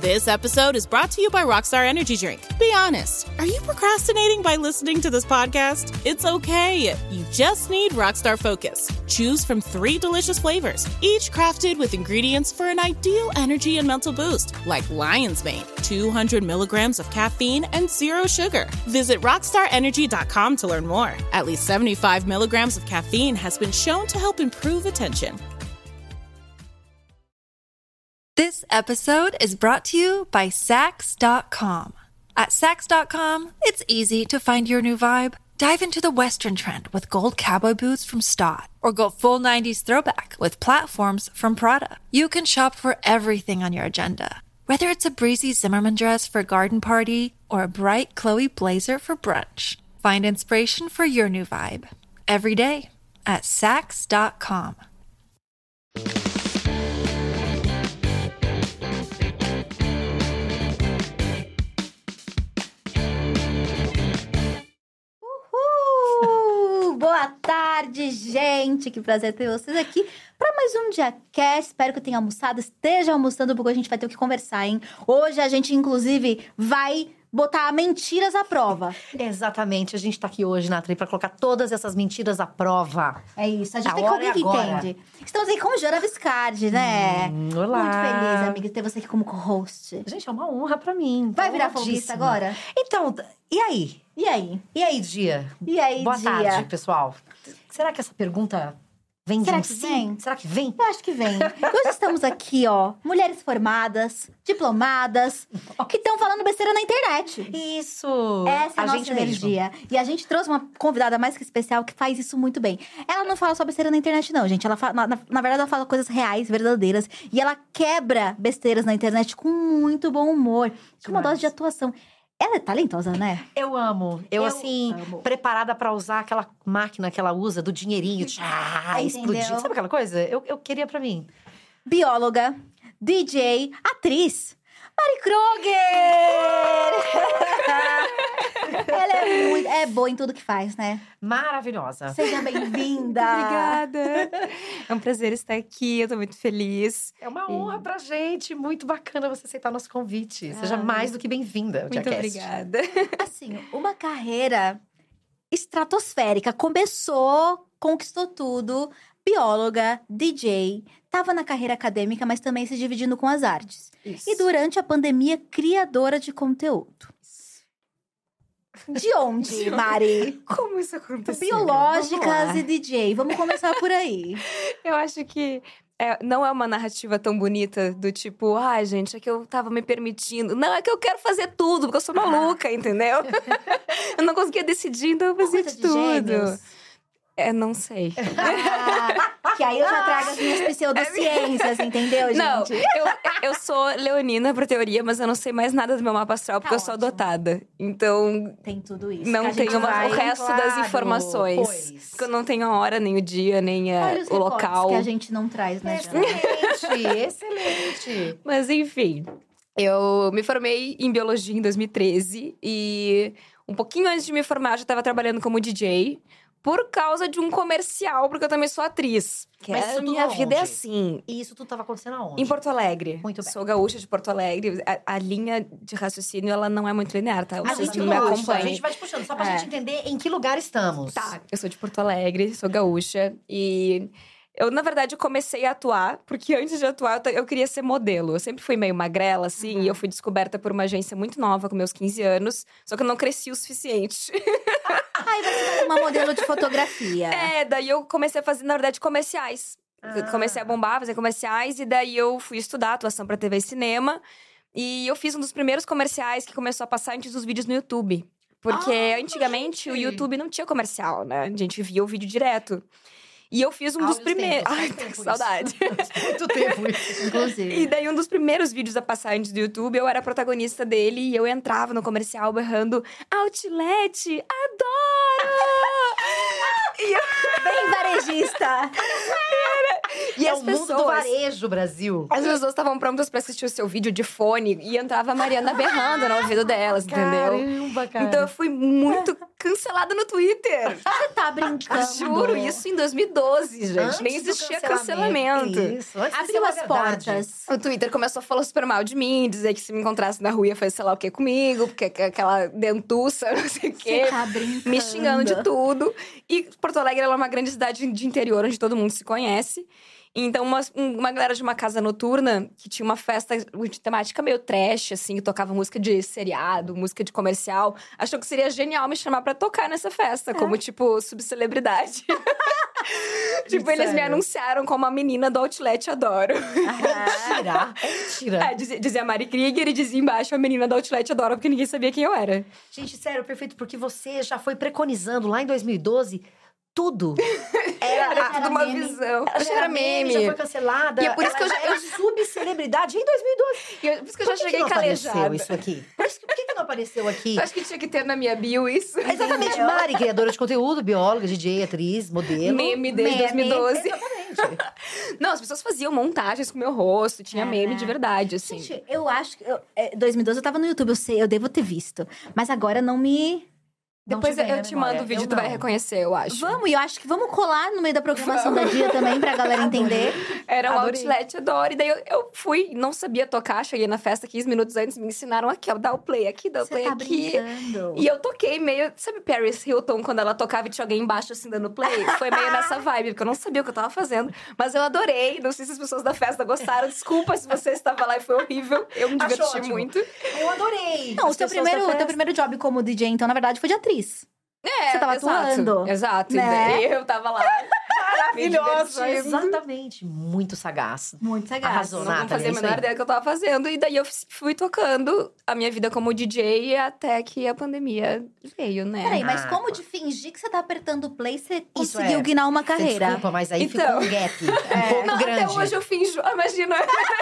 This episode is brought to you by Rockstar Energy Drink. Be honest, are you procrastinating by listening to this podcast? It's okay. You just need Rockstar Focus. Choose from 3 delicious flavors, each crafted with ingredients for an ideal energy and mental boost, like Lion's Mane, 200 milligrams of caffeine and 0 sugar. Visit rockstarenergy.com to learn more. At least 75 milligrams of caffeine has been shown to help improve attention. This episode is brought to you by Sax.com. At Sax.com, it's easy to find your new vibe. Dive into the Western trend with gold cowboy boots from Stott, or go full 90s throwback with platforms from Prada. You can shop for everything on your agenda, whether it's a breezy Zimmermann dress for a garden party or a bright Chloe blazer for brunch. Find inspiration for your new vibe every day at Sax.com. Boa tarde, gente! Que prazer ter vocês aqui para mais um DiaCast. Espero que eu tenha almoçado, esteja almoçando, porque a gente vai ter o que conversar, hein? Hoje a gente, inclusive, vai botar mentiras à prova. Exatamente. A gente tá aqui hoje, Nathalie, pra colocar todas essas mentiras à prova. É isso. A gente tem alguém que entende. Estamos aqui com Jana Viscardi, né? Olá. Muito feliz, amiga, de ter você aqui como co-host. Gente, é uma honra pra mim. Vai virar folguista agora? Então, e aí? E aí? E aí, Dia? E aí, Boa Dia? tarde, pessoal. Será que essa pergunta vem Será de que sim? vem? Será que vem? Eu acho que vem. Hoje estamos aqui, ó, mulheres formadas, diplomadas, que estão falando besteira na internet. Isso! Essa é a nossa gente energia. E a gente trouxe uma convidada mais que especial que faz isso muito bem. Ela não fala só besteira na internet, não, gente. Ela fala, na verdade, ela fala coisas reais, verdadeiras. E ela quebra besteiras na internet com muito bom humor. Com uma dose de atuação. Ela é talentosa, né? Eu amo. Eu assim, amo. preparada pra usar aquela máquina que ela usa do dinheirinho. Explodir. Sabe aquela coisa? Eu queria pra mim. Bióloga, DJ, atriz. Mari Kroger! Ela é boa em tudo que faz, né? Maravilhosa. Seja bem-vinda! Obrigada! É um prazer estar aqui, eu tô muito feliz. É uma honra pra gente. Muito bacana você aceitar nosso convite. Seja mais do que bem-vinda ao Muito DiaCast. obrigada. Assim, uma carreira estratosférica. Começou, conquistou tudo. Bióloga, DJ. Tava na carreira acadêmica, mas também se dividindo com as artes. Isso. E durante a pandemia, criadora de conteúdo. De onde, Mari? Como isso aconteceu? Biológicas e DJ. Vamos começar por aí. Eu acho que não é uma narrativa tão bonita do tipo, gente, é que eu tava me permitindo. Não, é que eu quero fazer tudo, porque eu sou maluca, entendeu? Eu não conseguia decidir, então eu fazia de tudo. Gêmeos. Não sei. Que aí eu já trago as minhas pseudociências, entendeu, gente? Não, eu sou leonina por teoria, mas eu não sei mais nada do meu mapa astral, porque eu sou ótimo. adotada. Então, Tem tudo isso. não que a gente tenho vai- o resto das claro, informações. pois. Porque eu não tenho a hora, nem o dia, nem Olha os o recortes local. que a gente não traz, né, Jana? Excelente, excelente. Mas enfim, eu me formei em biologia em 2013 e um pouquinho antes de me formar eu já estava trabalhando como DJ por causa de um comercial, porque eu também sou atriz. Mas isso a minha tudo vida é aonde? assim. E isso tudo tava acontecendo aonde? Em Porto Alegre. Muito bem. Sou gaúcha de Porto Alegre. A linha de raciocínio, ela não é muito linear, tá? A Vocês gente me puxa, a acompanhem. gente vai te puxando, só pra gente entender em que lugar estamos. Tá, eu sou de Porto Alegre, sou gaúcha. E eu, na verdade, comecei a atuar, porque antes de atuar, eu queria ser modelo. Eu sempre fui meio magrela, assim, e eu fui descoberta por uma agência muito nova, com meus 15 anos. Só que eu não cresci o suficiente. Aí você tá uma modelo de fotografia. Daí eu comecei a fazer, na verdade, comerciais. Comecei a bombar, fazer comerciais, e daí eu fui estudar atuação pra TV e cinema. E eu fiz um dos primeiros comerciais que começou a passar antes dos vídeos no YouTube. Porque antigamente o YouTube não tinha comercial, né? A gente via o vídeo direto. E eu fiz um dos primeiros. Ai, que saudade. Muito tempo isso. Inclusive. E daí, um dos primeiros vídeos a passar antes do YouTube, eu era a protagonista dele e eu entrava no comercial berrando: Outlet, adoro! Bem varejista. E É as o mundo pessoas. do varejo, Brasil. As pessoas estavam prontas pra assistir o seu vídeo de fone e entrava a Mariana berrando no ouvido delas, entendeu? Caramba, cara. Então eu fui muito cancelada no Twitter. Você tá brincando? Juro, isso em 2012, gente. Antes Nem do existia cancelamento. Isso, antes de Abriu ser as uma verdade. portas. O Twitter começou a falar super mal de mim, dizer que se me encontrasse na rua ia fazer sei lá o que comigo, porque aquela dentuça, não sei o quê. Você tá brincando. Me xingando de tudo. E Porto Alegre ela é uma grande cidade de interior, onde todo mundo se conhece. Então, uma galera de uma casa noturna, que tinha uma festa de temática meio trash, assim, que tocava música de seriado, música de comercial, achou que seria genial me chamar pra tocar nessa festa, como, tipo, subcelebridade. Tipo, eles me anunciaram como a menina do Outlet Adoro. Mentira. É mentira. Dizia a Mari Krieger e dizia embaixo a menina do Outlet Adoro, porque ninguém sabia quem eu era. Gente, sério, perfeito, porque você já foi preconizando lá em 2012 tudo. Era tudo uma meme. visão. Ela já era meme, já foi cancelada. E é por isso que eu já era subcelebridade em 2012. Por isso que eu já Por que cheguei não apareceu calejada. isso aqui? Por que não apareceu aqui? Eu acho que tinha que ter na minha bio isso. Exatamente, Mari, criadora de conteúdo, bióloga, DJ, atriz, modelo. Meme desde 2012. Exatamente. Não, as pessoas faziam montagens com o meu rosto, tinha meme de verdade, assim. Gente, eu acho que... 2012 eu tava no YouTube, eu devo ter visto. Mas agora não me... Depois te vem eu na te memória. mando o vídeo, Eu tu vai não. reconhecer, eu acho. Vamos, e eu acho que vamos colar no meio da programação da Dia também, pra galera entender. Era um Adorei. Outlet Adore. E daí eu fui, não sabia tocar, cheguei na festa 15 minutos antes, me ensinaram aqui, ó, dá o play aqui, dá o Você play tá aqui. brincando. E eu toquei meio... Sabe Paris Hilton, quando ela tocava e tinha alguém embaixo, assim, dando play? Foi meio nessa vibe, porque eu não sabia o que eu tava fazendo. Mas eu adorei. Não sei se as pessoas da festa gostaram. Desculpa se você estava lá e foi horrível. Eu me Acho diverti ótimo. muito. Eu adorei. Não, o As teu pessoas da primeiro festa. job como DJ, então, na verdade, foi de atriz. É, Você tava exato, atuando. Exato. Né? E daí eu tava lá. Maravilhosa. Me divertindo. Exatamente. Muito sagaz. Muito sagaz. Arrasou, Não Nathalie, fazia a é isso menor aí. ideia do que eu tava fazendo. E daí eu fui tocando a minha vida como DJ até que a pandemia veio, né? Peraí, mas Ah, como tá. de fingir que você tá apertando play, você Isso conseguiu é. guinar uma Você carreira? Desculpa, mas aí Então. ficou um gap um pouco Não, grande. até hoje eu finjo. Imagina.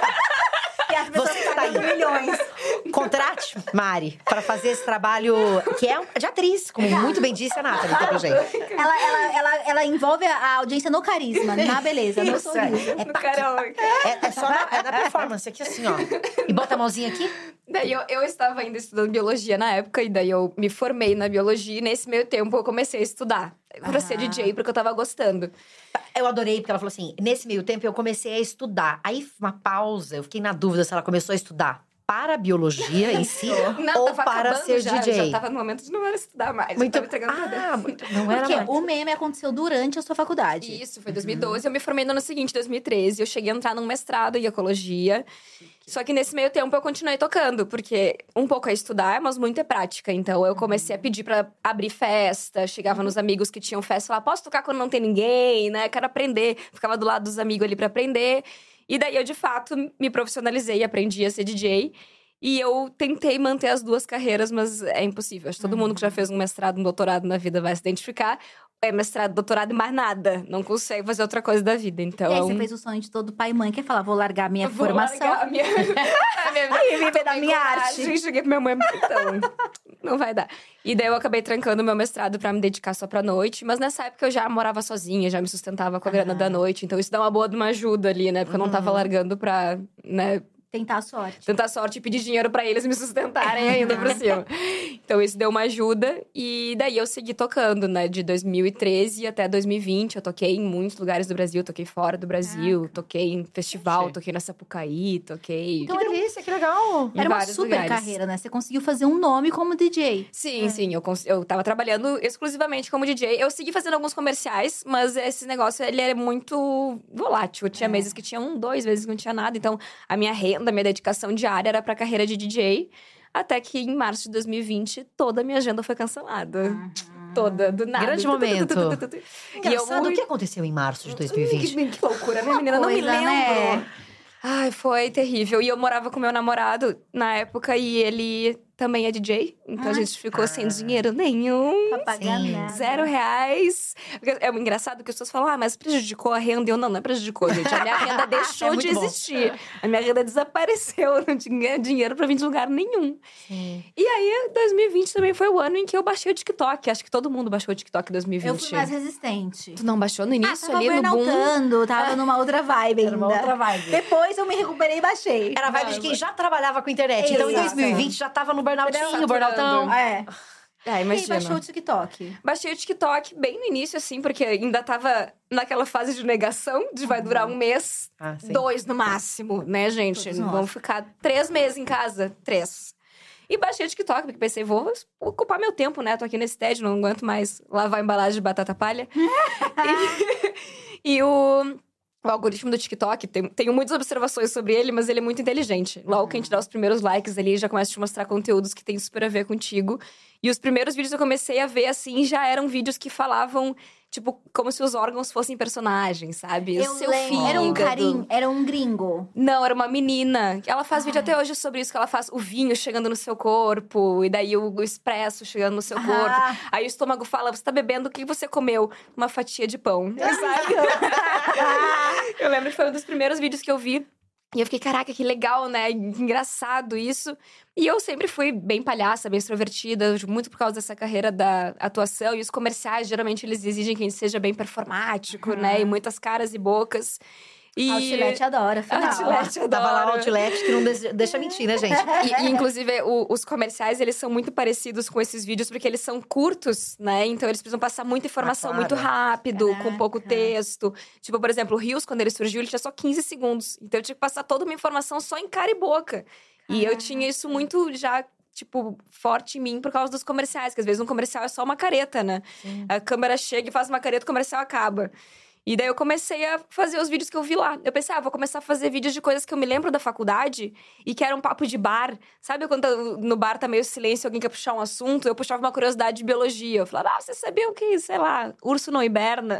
E as pessoas Você está aí. pagando milhões. Contrate Mari para fazer esse trabalho que é de atriz, como muito bem disse a Nathalie, tá, gente? Ela envolve a audiência no carisma, na beleza, no Isso, sorriso. é No karaokê. É só na performance, aqui assim, ó. E bota a mãozinha aqui. Daí eu estava ainda estudando biologia na época, e daí eu me formei na biologia, e nesse meio tempo eu comecei a estudar. Pra ser DJ, porque eu tava gostando. Eu adorei, porque ela falou assim, nesse meio tempo eu comecei a estudar. Aí, uma pausa, eu fiquei na dúvida se ela começou a estudar para a biologia em si Não, ou tava para acabando ser já, DJ. já tava no momento de não era estudar mais. Muito, eu tava entregando tudo. muito, não era Porque mais. o meme aconteceu durante a sua faculdade. Isso, foi 2012. Eu me formei no ano seguinte, 2013. Eu cheguei a entrar num mestrado em ecologia. Só que nesse meio tempo eu continuei tocando, porque um pouco é estudar, mas muito é prática. Então eu comecei a pedir pra abrir festa, chegava nos amigos que tinham festa, falava, posso tocar quando não tem ninguém, né? Quero aprender. Ficava do lado dos amigos ali pra aprender. E daí eu, de fato, me profissionalizei e aprendi a ser DJ. E eu tentei manter as duas carreiras, mas é impossível. Acho que todo mundo que já fez um mestrado, um doutorado na vida vai se identificar. É mestrado, doutorado e mais nada. Não consegue fazer outra coisa da vida, então... E aí você fez o sonho de todo pai e mãe, que é falar, vou largar minha Vou formação. largar a minha... E viver da minha arte. Cheguei pra minha mãe, então, não vai dar. E daí eu acabei trancando meu mestrado pra me dedicar só pra noite. Mas nessa época eu já morava sozinha, já me sustentava com a grana da noite. Então isso dá uma boa de uma ajuda ali, né? Porque eu não tava largando pra, né... Tentar a sorte. Tentar sorte e pedir dinheiro pra eles me sustentarem ainda por cima. Então isso deu uma ajuda. E daí eu segui tocando, né? De 2013 até 2020. Eu toquei em muitos lugares do Brasil. Toquei fora do Brasil. Toquei em festival. Toquei na Sapucaí. Toquei... Que delícia, que legal. em Era uma vários super lugares. carreira, né? Você conseguiu fazer um nome como DJ. Sim, sim. Eu tava trabalhando exclusivamente como DJ. Eu segui fazendo alguns comerciais, mas esse negócio, ele era muito volátil. Tinha meses que tinha 1, 2 meses que não tinha nada. Então, a minha renda, a minha dedicação diária era pra carreira de DJ. Até que, em março de 2020, toda a minha agenda foi cancelada. Toda, do nada. Grande momento. E Engraçado, eu... o que aconteceu em março de 2020? Que loucura, né, menina? Não me coisa, lembro. né? Ai, foi terrível. E eu morava com meu namorado na época e ele também é DJ. Então a gente ficou sem dinheiro nenhum. Pra pagar Sim. nada. R$0. É engraçado que as pessoas falam, mas prejudicou a renda. E eu, não prejudicou, gente. A minha renda deixou de muito bom. existir. A minha renda desapareceu. Eu não tinha dinheiro pra vir de lugar nenhum. Sim. E aí, 2020 também foi o ano em que eu baixei o TikTok. Acho que todo mundo baixou o TikTok em 2020. Eu fui mais resistente. Tu não baixou no início, tava ali no boom? burnoutando, tava numa outra vibe ainda. Era uma outra vibe. Depois eu me recuperei e baixei. Era a vibe de quem já trabalhava com internet. Então, em Exato. 2020, já tava no burnoutinho, Saturando. burnoutão. É. E aí, imagina. baixou o TikTok? Baixei o TikTok bem no início, assim, porque ainda tava naquela fase de negação, de vai durar um mês, 2 no máximo, né, gente? Vamos ficar 3 meses em casa, 3. E baixei o TikTok, porque pensei, vou ocupar meu tempo, né? Tô aqui nesse tédio, não aguento mais lavar embalagem de batata palha. e o algoritmo do TikTok, tenho muitas observações sobre ele, mas ele é muito inteligente. Logo que a gente dá os primeiros likes ali, já começa a te mostrar conteúdos que tem super a ver contigo. E os primeiros vídeos que eu comecei a ver, assim, já eram vídeos que falavam, tipo, como se os órgãos fossem personagens, sabe? Eu lembro. Era um carinho, era um gringo. Não, era uma menina. Ela faz vídeo até hoje sobre isso, que ela faz o vinho chegando no seu corpo, e daí o expresso chegando no seu corpo. Aí o estômago fala, você tá bebendo, o que você comeu? Uma fatia de pão, sabe? Eu lembro que foi um dos primeiros vídeos que eu vi. E eu fiquei, caraca, que legal, né? Engraçado isso. E eu sempre fui bem palhaça, bem extrovertida, muito por causa dessa carreira da atuação. E os comerciais, geralmente, eles exigem que a gente seja bem performático, né? E muitas caras e bocas. E... Outlet adora, afinal. Outlet adora. Tava lá no Outlet, que não deixa mentir, né, gente? E inclusive, os comerciais, eles são muito parecidos com esses vídeos, porque eles são curtos, né? Então, eles precisam passar muita informação muito rápido, com pouco texto. Tipo, por exemplo, o Reels, quando ele surgiu, ele tinha só 15 segundos. Então, eu tinha que passar toda uma informação só em cara e boca. E eu tinha isso muito já... tipo, forte em mim por causa dos comerciais. Que às vezes um comercial é só uma careta, né? Sim. A câmera chega e faz uma careta, o comercial acaba. E daí eu comecei a fazer os vídeos que eu vi lá. Eu pensei, vou começar a fazer vídeos de coisas que eu me lembro da faculdade e que era um papo de bar. Sabe quando no bar tá meio silêncio e alguém quer puxar um assunto? Eu puxava uma curiosidade de biologia. Eu falava, você sabia o que, sei lá, urso não hiberna?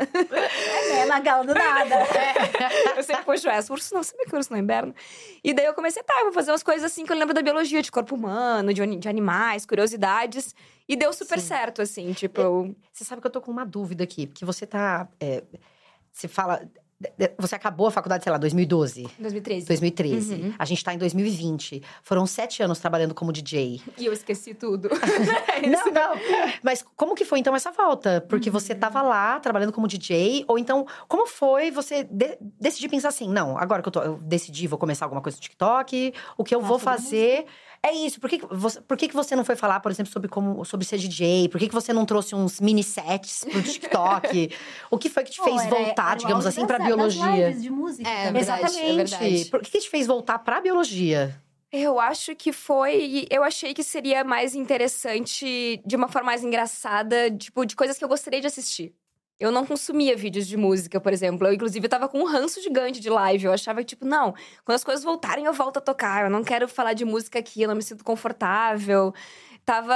Na gala do nada. Eu sempre puxo essa, sabia que urso não hiberna? E daí eu comecei, eu vou fazer umas coisas assim que eu lembro da biologia, de corpo humano, de animais, curiosidades. E deu super certo, assim, tipo... Você sabe que eu tô com uma dúvida aqui, porque você tá... Você fala... Você acabou a faculdade, sei lá, 2012? 2013. 2013. Uhum. A gente tá em 2020. Foram 7 anos trabalhando como DJ. E eu esqueci tudo. Não. Mas como que foi, então, essa volta? Porque você tava lá, trabalhando como DJ. Ou então, como foi você decidir pensar assim... Não, agora que eu decidi, vou começar alguma coisa no TikTok. O que eu vou fazer... É isso. Por que você não foi falar, por exemplo, sobre ser DJ? Por que você não trouxe uns mini sets pro TikTok? O que foi que te fez voltar, digamos assim, pra biologia? Lives de música. Exatamente. É verdade. Por que te fez voltar pra biologia? Eu acho que foi... Eu achei que seria mais interessante, de uma forma mais engraçada, tipo, de coisas que eu gostaria de assistir. Eu não consumia vídeos de música, por exemplo. Eu, inclusive, tava com um ranço gigante de live. Eu achava que, tipo, não, quando as coisas voltarem, eu volto a tocar. Eu não quero falar de música aqui, eu não me sinto confortável. Tava...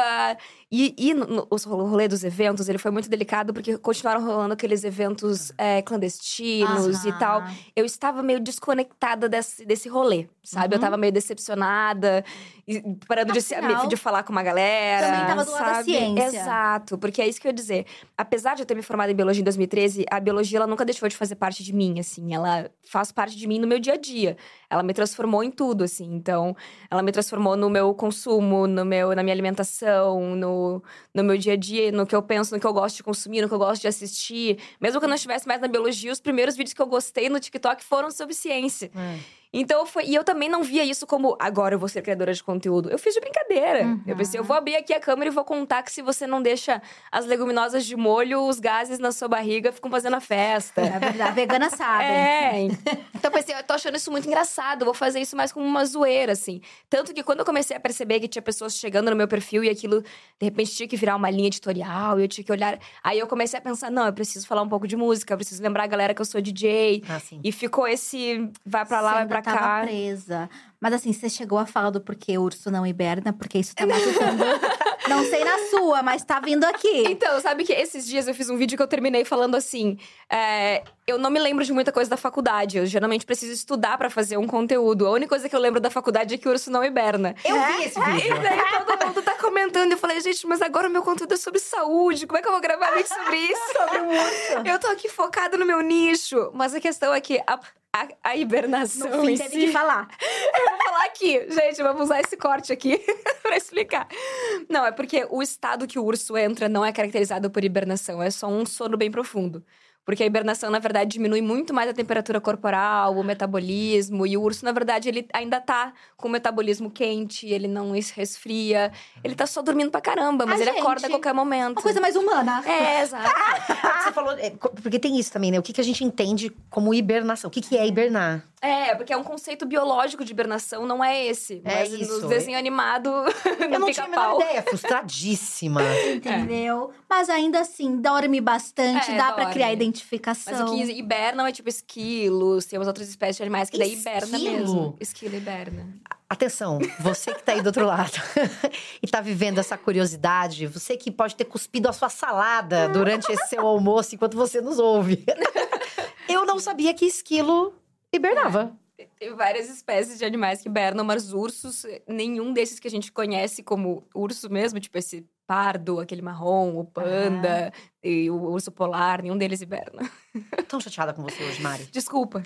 E o rolê dos eventos, ele foi muito delicado, porque continuaram rolando aqueles eventos clandestinos e tal. Eu estava meio desconectada desse rolê, sabe? Eu tava meio decepcionada, parando de falar com uma galera. Também tava do lado da ciência. Exato, porque é isso que eu ia dizer. Apesar de eu ter me formado em biologia em 2013, a biologia, ela nunca deixou de fazer parte de mim, assim. Ela faz parte de mim no meu dia a dia. Ela me transformou em tudo, assim. Então, ela me transformou no meu consumo, na minha alimentação, no meu dia a dia, no que eu penso, no que eu gosto de consumir, no que eu gosto de assistir. Mesmo que eu não estivesse mais na biologia, os primeiros vídeos que eu gostei no TikTok foram sobre ciência. Então, e eu também não via isso como, agora eu vou ser criadora de conteúdo. Eu fiz de brincadeira. Eu pensei, eu vou abrir aqui a câmera e vou contar que se você não deixa as leguminosas de molho, os gases na sua barriga ficam fazendo a festa. É verdade, a vegana sabe. Então eu pensei, eu tô achando isso muito engraçado, vou fazer isso mais como uma zoeira, assim. Tanto que quando eu comecei a perceber que tinha pessoas chegando no meu perfil e aquilo, de repente, tinha que virar uma linha editorial, eu tinha que olhar... Aí eu comecei a pensar, não, eu preciso falar um pouco de música, eu preciso lembrar a galera que eu sou DJ. E ficou esse, vai pra lá, vai pra cá. Tava presa. Mas assim, você chegou a falar do porquê o urso não hiberna, porque isso tá matutando. Não sei na sua, mas tá vindo aqui. Então, sabe que esses dias eu fiz um vídeo que eu terminei falando assim… eu não me lembro de muita coisa da faculdade. Eu geralmente preciso estudar pra fazer um conteúdo. A única coisa que eu lembro da faculdade é que o urso não hiberna. Eu vi esse vídeo. E daí todo mundo tá comentando. Eu falei, gente, mas agora o meu conteúdo é sobre saúde. Como é que eu vou gravar vídeo sobre isso? Sobre o urso. Eu tô aqui focada no meu nicho. Mas a questão é que a hibernação no fim, em teve si… que falar. Eu vou falar aqui. Gente, vamos usar esse corte aqui pra explicar. Não, é porque o estado que o urso entra não é caracterizado por hibernação. É só um sono bem profundo. Porque a hibernação, na verdade, diminui muito mais a temperatura corporal, o metabolismo. E o urso, na verdade, ele ainda tá com o metabolismo quente, ele não resfria. Ele tá só dormindo pra caramba, mas ele acorda a qualquer momento. Uma coisa mais humana. Exato. Você falou, porque tem isso também, né? O que a gente entende como hibernação? O que é hibernar? Porque é um conceito biológico de hibernação, não é esse. Mas isso. no desenho animado, Eu não tinha a menor ideia, frustradíssima. Entendeu? Mas ainda assim, dorme bastante, dá pra dorme. criar Mas identificação. o que hibernam é tipo esquilos, tem umas outras espécies de animais que daí hiberna Esquilo? mesmo. Esquilo hiberna. Atenção, você que tá aí do outro lado e tá vivendo essa curiosidade, você que pode ter cuspido a sua salada durante esse seu almoço enquanto você nos ouve. Eu não sabia que esquilo hibernava. Tem várias espécies de animais que hibernam, mas ursos, nenhum desses que a gente conhece como urso mesmo, tipo esse pardo, aquele marrom, o panda e o urso polar, nenhum deles hiberna. Tão chateada com você hoje, Mari. Desculpa.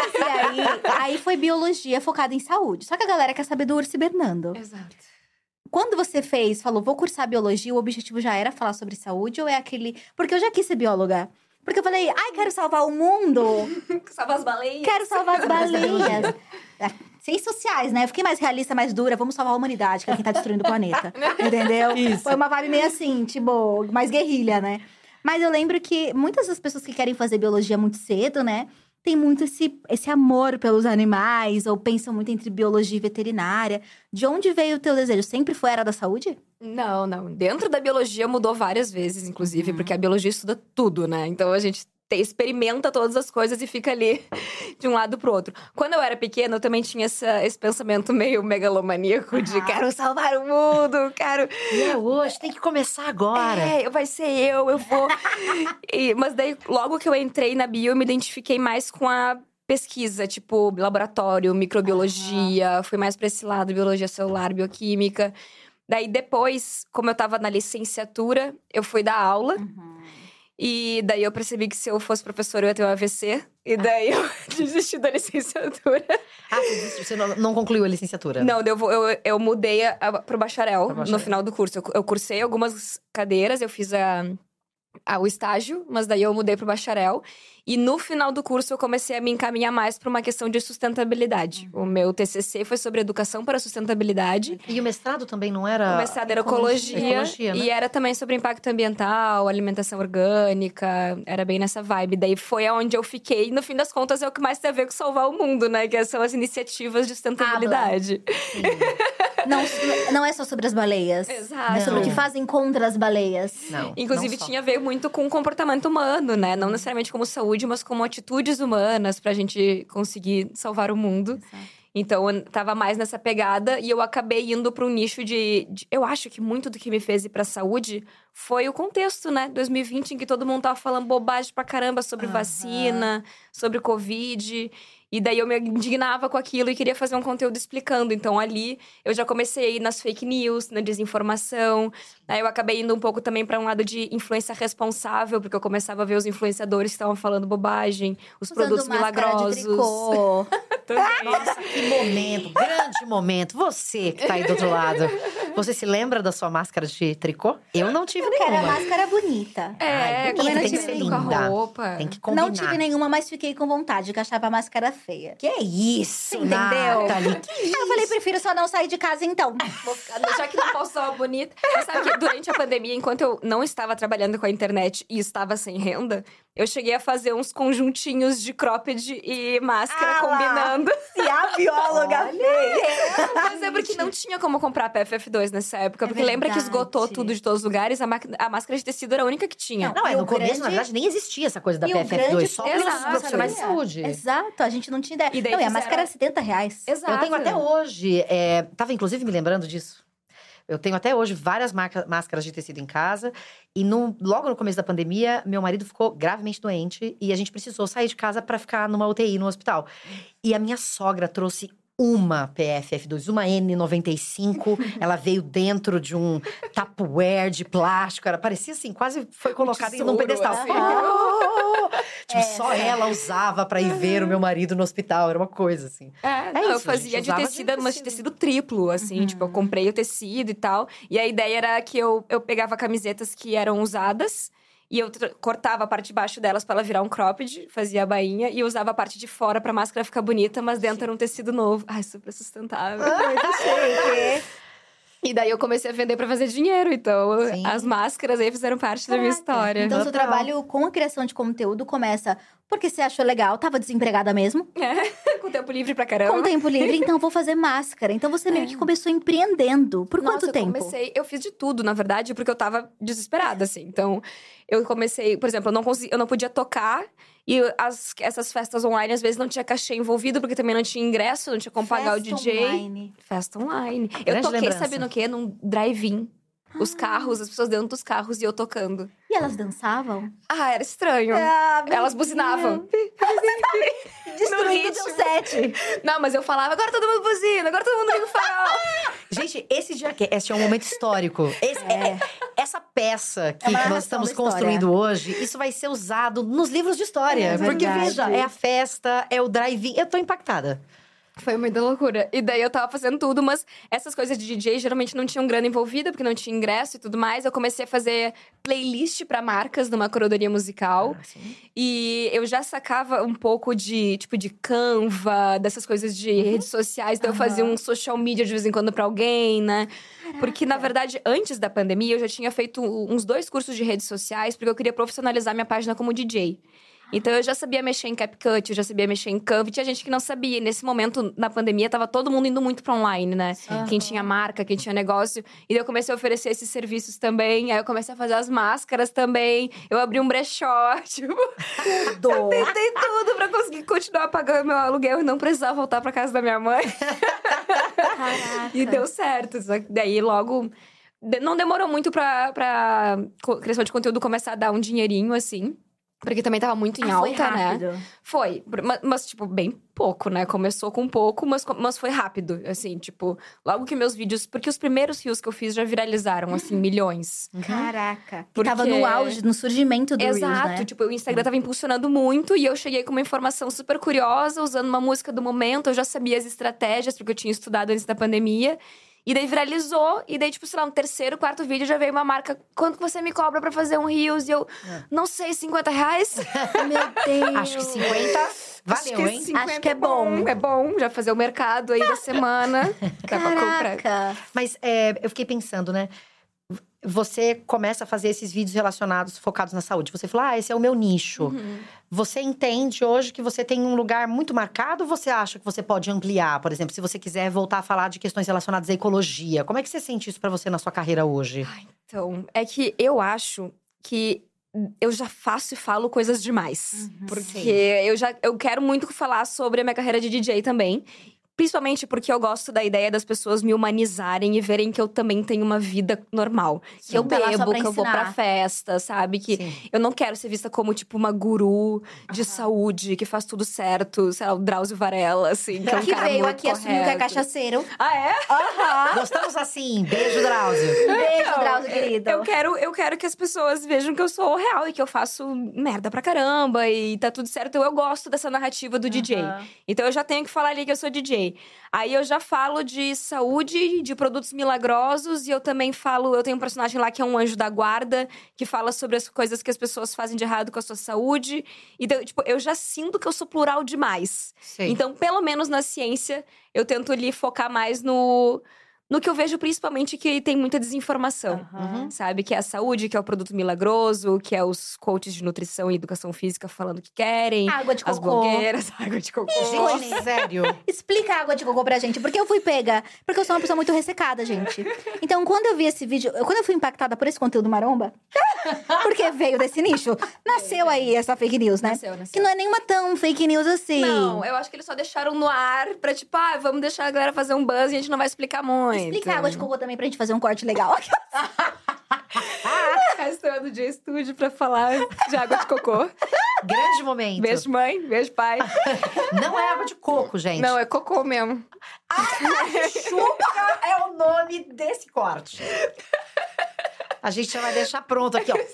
E aí foi biologia focada em saúde. Só que a galera quer saber do urso hibernando. Exato. Quando você falou, vou cursar biologia, o objetivo já era falar sobre saúde ou é aquele… Porque eu já quis ser bióloga. Porque eu falei, quero salvar o mundo. Salvar as baleias. Quero salvar as baleias. Ciências sociais, né? Eu fiquei mais realista, mais dura. Vamos salvar a humanidade, que é quem tá destruindo o planeta. Entendeu? Isso. Foi uma vibe meio assim, tipo, mais guerrilha, né? Mas eu lembro que muitas das pessoas que querem fazer biologia muito cedo, né? Tem muito esse amor pelos animais, ou pensam muito entre biologia e veterinária. De onde veio o teu desejo? Sempre foi a área da saúde? Não. Dentro da biologia mudou várias vezes, inclusive, porque a biologia estuda tudo, né? Então a gente experimenta todas as coisas e fica ali de um lado pro outro. Quando eu era pequena, eu também tinha esse pensamento meio megalomaníaco de quero salvar o mundo, quero… E é hoje, tem que começar agora. Vai ser eu vou… Mas daí, logo que eu entrei na bio, eu me identifiquei mais com a pesquisa, tipo, laboratório, microbiologia. Fui mais pra esse lado, biologia celular, bioquímica. Daí, depois, como eu tava na licenciatura, eu fui dar aula. E daí eu percebi que se eu fosse professora eu ia ter um AVC. E daí eu desisti da licenciatura. Você não concluiu a licenciatura? Não, eu mudei pro bacharel no final do curso. Eu cursei algumas cadeiras, eu fiz o estágio, mas daí eu mudei pro bacharel. E no final do curso eu comecei a me encaminhar mais para uma questão de sustentabilidade. O meu TCC foi sobre educação para sustentabilidade. E o mestrado também não era… O mestrado era ecologia né? E era também sobre impacto ambiental, alimentação orgânica. Era bem nessa vibe. Daí foi aonde eu fiquei. No fim das contas, é o que mais tem a ver com salvar o mundo, né? Que são as iniciativas de sustentabilidade. Não é só sobre as baleias. Exato. É sobre o que fazem contra as baleias. Não. Inclusive, não tinha a ver muito com o comportamento humano, né? Não necessariamente como saúde, mas como atitudes humanas pra gente conseguir salvar o mundo. Exato. Então, eu tava mais nessa pegada e eu acabei indo para um nicho de… Eu acho que muito do que me fez ir pra saúde foi o contexto, né? 2020, em que todo mundo tava falando bobagem pra caramba sobre vacina, sobre Covid… E daí eu me indignava com aquilo e queria fazer um conteúdo explicando. Então, ali, eu já comecei a ir nas fake news, na desinformação. Aí eu acabei indo um pouco também para um lado de influência responsável, porque eu começava a ver os influenciadores que estavam falando bobagem, os usando produtos milagrosos. De tricô. Nossa, que momento, grande momento. Você que tá aí do outro lado, você se lembra da sua máscara de tricô? Eu não tive nenhuma. Quero a máscara bonita. Bonita, tem que ser com a linda. roupa. Tem que combinar. Não tive nenhuma, mas fiquei com vontade, que achava a máscara feia. Que é isso, Entendeu? Nathalie? Aí eu falei, prefiro só não sair de casa então. Já que não posso dar uma bonita. Mas sabe que durante a pandemia, enquanto eu não estava trabalhando com a internet e estava sem renda, eu cheguei a fazer uns conjuntinhos de cropped e máscara combinando. Se a bióloga fez. Mas é porque não tinha como comprar PFF2 nessa época. Porque lembra que esgotou tudo de todos os lugares? A máscara de tecido era a única que tinha. Não, no começo, na verdade, nem existia essa coisa da PFF2. Só para os profissionais de saúde. Exato, a gente não tinha ideia. E daí a máscara era R$70. Exato. Eu tenho até hoje… Tava, inclusive, me lembrando disso. Eu tenho até hoje várias máscaras de tecido em casa. E logo no começo da pandemia, meu marido ficou gravemente doente. E a gente precisou sair de casa para ficar numa UTI no hospital. E a minha sogra trouxe uma PFF2, uma N95. Ela veio dentro de um Tupperware de plástico. Parecia assim, quase foi colocada em um pedestal. Assim. Só ela usava pra ir ver o meu marido no hospital. Era uma coisa, assim. Eu isso, fazia de tecido, mas de tecido triplo, assim. Tipo, eu comprei o tecido e tal. E a ideia era que eu pegava camisetas que eram usadas… E eu cortava a parte de baixo delas pra ela virar um cropped, fazia a bainha. E usava a parte de fora pra máscara ficar bonita, mas dentro era um tecido novo. Ai, super sustentável. Muito chique. E daí eu comecei a vender pra fazer dinheiro. Então, Sim. as máscaras aí fizeram parte da minha história. Então, seu Total. trabalho com a criação de conteúdo começa porque você achou legal, tava desempregada mesmo, Com tempo livre pra caramba. com tempo livre, então vou fazer máscara. Então, você meio que começou empreendendo. Por quanto tempo? Eu fiz de tudo, na verdade, porque eu tava desesperada, assim. Então, eu comecei, por exemplo, eu não podia tocar. E essas festas online, às vezes, não tinha cachê envolvido, porque também não tinha ingresso, não tinha como pagar o DJ. Online. Festa online. Eu Grande toquei, lembrança. sabe no quê? Num drive-in. Os carros, as pessoas dentro dos carros e eu tocando. E elas dançavam? Ah, era estranho. Elas buzinavam. Destruindo o ritmo. set. Não, mas eu falava, agora todo mundo buzina, agora todo mundo liga o farol. Gente, esse Jackass é um momento histórico. Essa peça que uma nós narração estamos da história. construindo hoje, isso vai ser usado nos livros de história. É Porque, verdade. veja, é a festa, é o drive-in. Eu tô impactada. Foi muita loucura. E daí eu tava fazendo tudo, mas essas coisas de DJ geralmente não tinham grana envolvida, porque não tinha ingresso e tudo mais. Eu comecei a fazer playlist pra marcas numa curadoria musical. E eu já sacava um pouco de, tipo, de Canva, dessas coisas de redes sociais. Então eu fazia um social media de vez em quando pra alguém, né? Porque, na verdade, antes da pandemia, eu já tinha feito uns 2 cursos de redes sociais, porque eu queria profissionalizar minha página como DJ. Então, eu já sabia mexer em CapCut, eu já sabia mexer em Canva. E tinha gente que não sabia. E nesse momento, na pandemia, tava todo mundo indo muito pra online, né? Quem tinha marca, quem tinha negócio. E daí eu comecei a oferecer esses serviços também. Aí eu comecei a fazer as máscaras também. Eu abri um brechó, tipo… Tudo. Tentei tudo pra conseguir continuar pagando meu aluguel e não precisar voltar pra casa da minha mãe. Caraca. E deu certo. Só que daí, logo… Não demorou muito pra criação de conteúdo começar a dar um dinheirinho, assim. Porque também tava muito em alta, foi rápido. né? Foi. Mas, tipo, bem pouco, né? Começou com pouco, mas foi rápido. Assim, tipo… Logo que meus vídeos… Porque os primeiros reels que eu fiz já viralizaram, assim, milhões. Caraca. Porque- Tava no auge, no surgimento do Reels, Exato, né? tipo, o Instagram tava impulsionando muito e eu cheguei com uma informação super curiosa, usando uma música do momento, eu já sabia as estratégias, porque eu tinha estudado antes da pandemia. E daí viralizou, e daí, tipo, sei lá, no 3º, 4º vídeo já veio uma marca, quanto que você me cobra pra fazer um Reels? E eu, não sei, R$50? Meu Deus. Acho que 50 valeu, hein? 50 Acho que é bom. É bom, já fazer o mercado aí da semana. Dá pra comprar. Caraca. Mas eu fiquei pensando, né? Você começa a fazer esses vídeos relacionados, focados na saúde. Você falou, esse é o meu nicho. Você entende hoje que você tem um lugar muito marcado ou você acha que você pode ampliar? Por exemplo, se você quiser voltar a falar de questões relacionadas à ecologia. Como é que você sente isso pra você na sua carreira hoje? Então, é que eu acho que eu já faço e falo coisas demais. Porque eu quero muito falar sobre a minha carreira de DJ também. Principalmente porque eu gosto da ideia das pessoas me humanizarem e verem que eu também tenho uma vida normal. Que eu Tá lá só bebo, pra que eu vou pra ensinar. festa, sabe? Que Sim. eu não quero ser vista como, tipo, uma guru de saúde, que faz tudo certo. Sei lá, o Drauzio Varela, assim. Que é um Que cara veio muito aqui, assumiu que é correto. cachaceiro. Ah, é? Gostamos assim. Beijo, Drauzio. Beijo, Não, Drauzio, querido. Eu quero que as pessoas vejam que eu sou real e que eu faço merda pra caramba e tá tudo certo. Eu gosto dessa narrativa do DJ. Então eu já tenho que falar ali que eu sou DJ. Aí eu já falo de saúde, de produtos milagrosos e eu também falo… Eu tenho um personagem lá que é um anjo da guarda, que fala sobre as coisas que as pessoas fazem de errado com a sua saúde. Então, tipo, eu já sinto que eu sou plural demais. Sei. Então, pelo menos na ciência, eu tento ali focar mais no que eu vejo principalmente que tem muita desinformação, sabe? Que é a saúde, que é o produto milagroso, que é os coaches de nutrição e educação física falando que querem. Água de As cocô. blogueiras, água de cocô. Gente, sério. Explica a água de cocô pra gente, porque eu fui pega. Porque eu sou uma pessoa muito ressecada, gente. Então, quando eu vi esse vídeo, quando eu fui impactada por esse conteúdo maromba, porque veio desse nicho, nasceu aí essa fake news, né? Nasceu. Que não é nenhuma tão fake news assim. Não, eu acho que eles só deixaram no ar pra, tipo, vamos deixar a galera fazer um buzz e a gente não vai explicar muito. Explica a água de cocô também pra gente fazer um corte legal. Essa é do J Studio pra falar de água de cocô. Grande momento. Beijo, mãe. Beijo, pai. Não é água de coco, gente. Não, é cocô mesmo. Chuca é o nome desse corte. A gente já vai deixar pronto aqui, ó.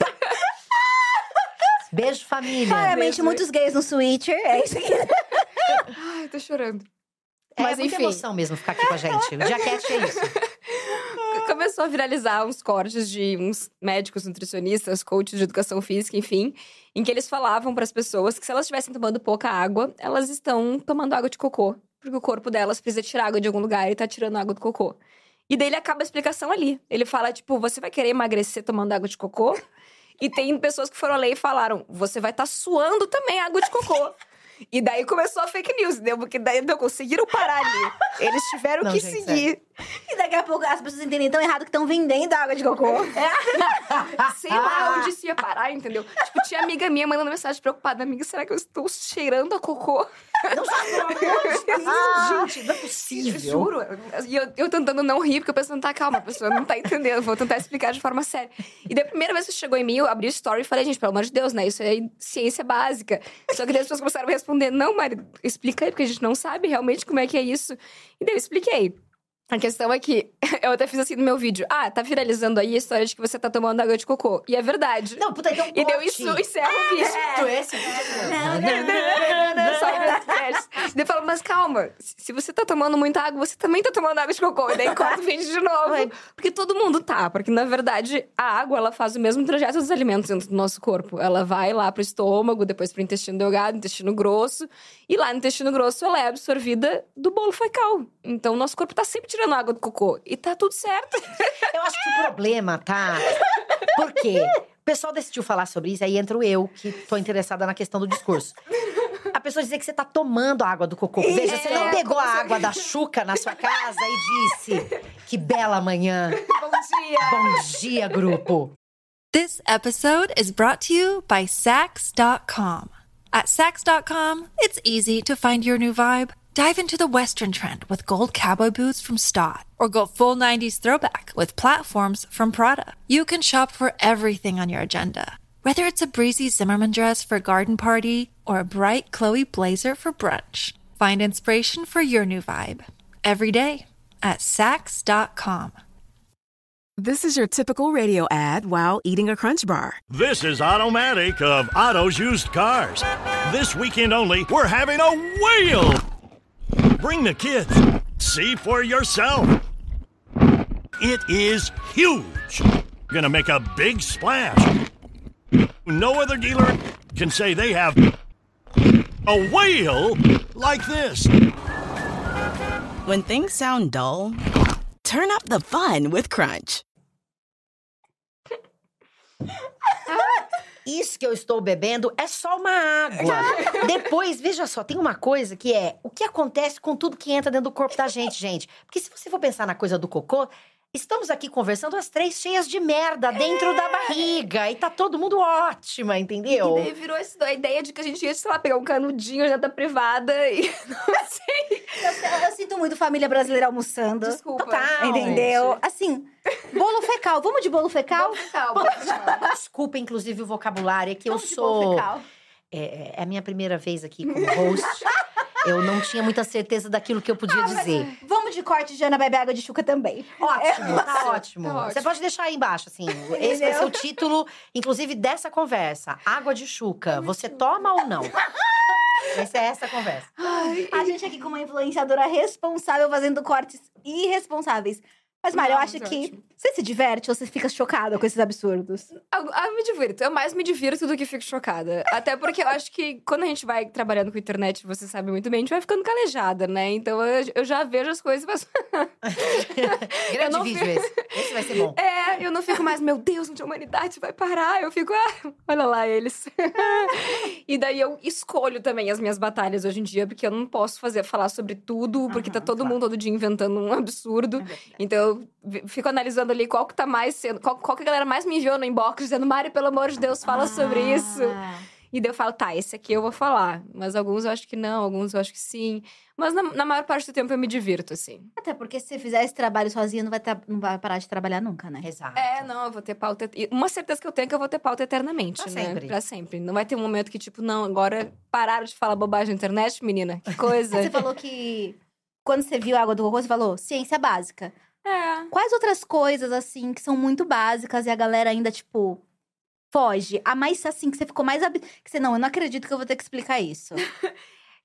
Beijo, família. Claramente, muitos gays no Switcher. É isso aqui. Ai, tô chorando. É Mas muita enfim. emoção mesmo ficar aqui com a gente. O Jackass é isso. começou a viralizar uns cortes de uns médicos, nutricionistas, coaches de educação física, enfim, em que eles falavam para as pessoas que se elas estivessem tomando pouca água, elas estão tomando água de cocô. Porque o corpo delas precisa tirar água de algum lugar e tá tirando água do cocô. E daí ele acaba a explicação ali. Ele fala, tipo, você vai querer emagrecer tomando água de cocô? E tem pessoas que foram além e falaram, você vai estar suando também água de cocô. E daí começou a fake news, entendeu? Porque daí não conseguiram parar ali. Eles tiveram que gente, seguir. E daqui a pouco as pessoas entendem tão errado que estão vendendo água de cocô. Sei lá onde isso ia parar, entendeu? Tipo, tinha amiga minha mandando mensagem preocupada. Amiga, será que eu estou cheirando a cocô? Não, pelo amor de Deus, gente, não é possível. Juro. E eu tentando não rir, porque eu pensando, tá, calma, a pessoa não tá entendendo. Vou tentar explicar de forma séria. E daí, a primeira vez que chegou em mim, eu abri o story e falei, gente, pelo amor de Deus, né? Isso é ciência básica. Só que daí as pessoas começaram a responder, não, Mari, explica aí, porque a gente não sabe realmente como é que é isso. E daí eu expliquei. A questão é que, eu até fiz assim no meu vídeo. Ah, tá viralizando aí a história de que você tá tomando água de cocô. E é verdade. Não, puta, então E deu isso, encerra o vídeo. Esse vídeo. Daí eu falo, mas calma, se você tá tomando muita água, você também tá tomando água de cocô. E daí corta o vídeo de novo. Porque todo mundo tá. Porque, na verdade, a água, ela faz o mesmo trajeto dos alimentos dentro do nosso corpo. Ela vai lá pro estômago, depois pro intestino delgado, intestino grosso. E lá no intestino grosso, ela é absorvida do bolo fecal. Então, o nosso corpo tá sempre tirando água do cocô. E tá tudo certo. Eu acho que o problema, tá? Por quê? O pessoal decidiu falar sobre isso, aí entra eu, que tô interessada na questão do discurso. A pessoa dizer que você tá tomando a água do cocô. Veja, você não pegou a água da Xuca na sua casa e disse: que bela manhã. Bom dia! Bom dia, grupo. This episode is brought to you by Sax.com. At Sax.com, it's easy to find your new vibe. Dive into the Western trend with gold cowboy boots from Stott, or go full 90s throwback with platforms from Prada. You can shop for everything on your agenda, whether it's a breezy Zimmermann dress for a garden party or a bright Chloe blazer for brunch. Find inspiration for your new vibe every day at Sax.com. This is your typical radio ad while eating a Crunch Bar. This is Automatic of Otto's Used Cars. This weekend only, we're having a whale! Bring the kids. See for yourself. It is huge. Gonna make a big splash. No other dealer can say they have a whale like this. When things sound dull, turn up the fun with Crunch. Isso que eu estou bebendo é só uma água. Depois, veja só, tem uma coisa que é o que acontece com tudo que entra dentro do corpo da gente, gente. Porque se você for pensar na coisa do cocô, estamos aqui conversando as três cheias de merda dentro da barriga. E tá todo mundo ótima, entendeu? E daí virou a ideia de que a gente ia, sei lá, pegar um canudinho já da privada e não sei. Eu sinto muito família brasileira almoçando. Desculpa. Total. Entendeu? Assim, bolo fecal. Vamos de bolo fecal? Desculpa, inclusive, o vocabulário. É que Vamos eu de bolo sou… fecal. É a minha primeira vez aqui como host. Eu não tinha muita certeza daquilo que eu podia dizer. Vamos de corte de Ana Bebe Água de Xuca também. Ótimo, tá ótimo. Tá ótimo. Você pode deixar aí embaixo, assim. Esse vai ser o título, inclusive, dessa conversa. Água de Xuca. Você toma ou não? Vai ser essa a conversa. A gente aqui com uma influenciadora responsável fazendo cortes irresponsáveis. Mas, Mari, eu acho que você se diverte ou você fica chocada com esses absurdos? Eu me divirto. Eu mais me divirto do que fico chocada. Até porque eu acho que quando a gente vai trabalhando com internet, você sabe muito bem, a gente vai ficando calejada, né? Então eu já vejo as coisas, mas… Grande vídeo esse. Esse vai ser bom. Eu não fico mais, meu Deus, onde a humanidade vai parar? Eu fico, olha lá eles. E daí eu escolho também as minhas batalhas hoje em dia, porque eu não posso falar sobre tudo, porque tá todo mundo todo dia inventando um absurdo. Então eu fico analisando ali qual que tá mais sendo… Qual que a galera mais me enviou no inbox, dizendo, Mari, pelo amor de Deus, fala sobre isso. E daí eu falo, tá, esse aqui eu vou falar. Mas alguns eu acho que não, alguns eu acho que sim. Mas na maior parte do tempo eu me divirto, assim. Até porque se você fizer esse trabalho sozinha, não vai parar de trabalhar nunca, né? Exato. Não, eu vou ter pauta… Uma certeza que eu tenho é que eu vou ter pauta eternamente, Pra né? sempre. Pra sempre. Não vai ter um momento que, tipo, não, agora pararam de falar bobagem na internet, menina. Que coisa. Você falou que… Quando você viu a água do cocô, você falou ciência básica. Quais outras coisas, assim, que são muito básicas e a galera ainda, tipo, foge? A mais, assim, que você ficou mais… Que você, não, eu não acredito que eu vou ter que explicar isso.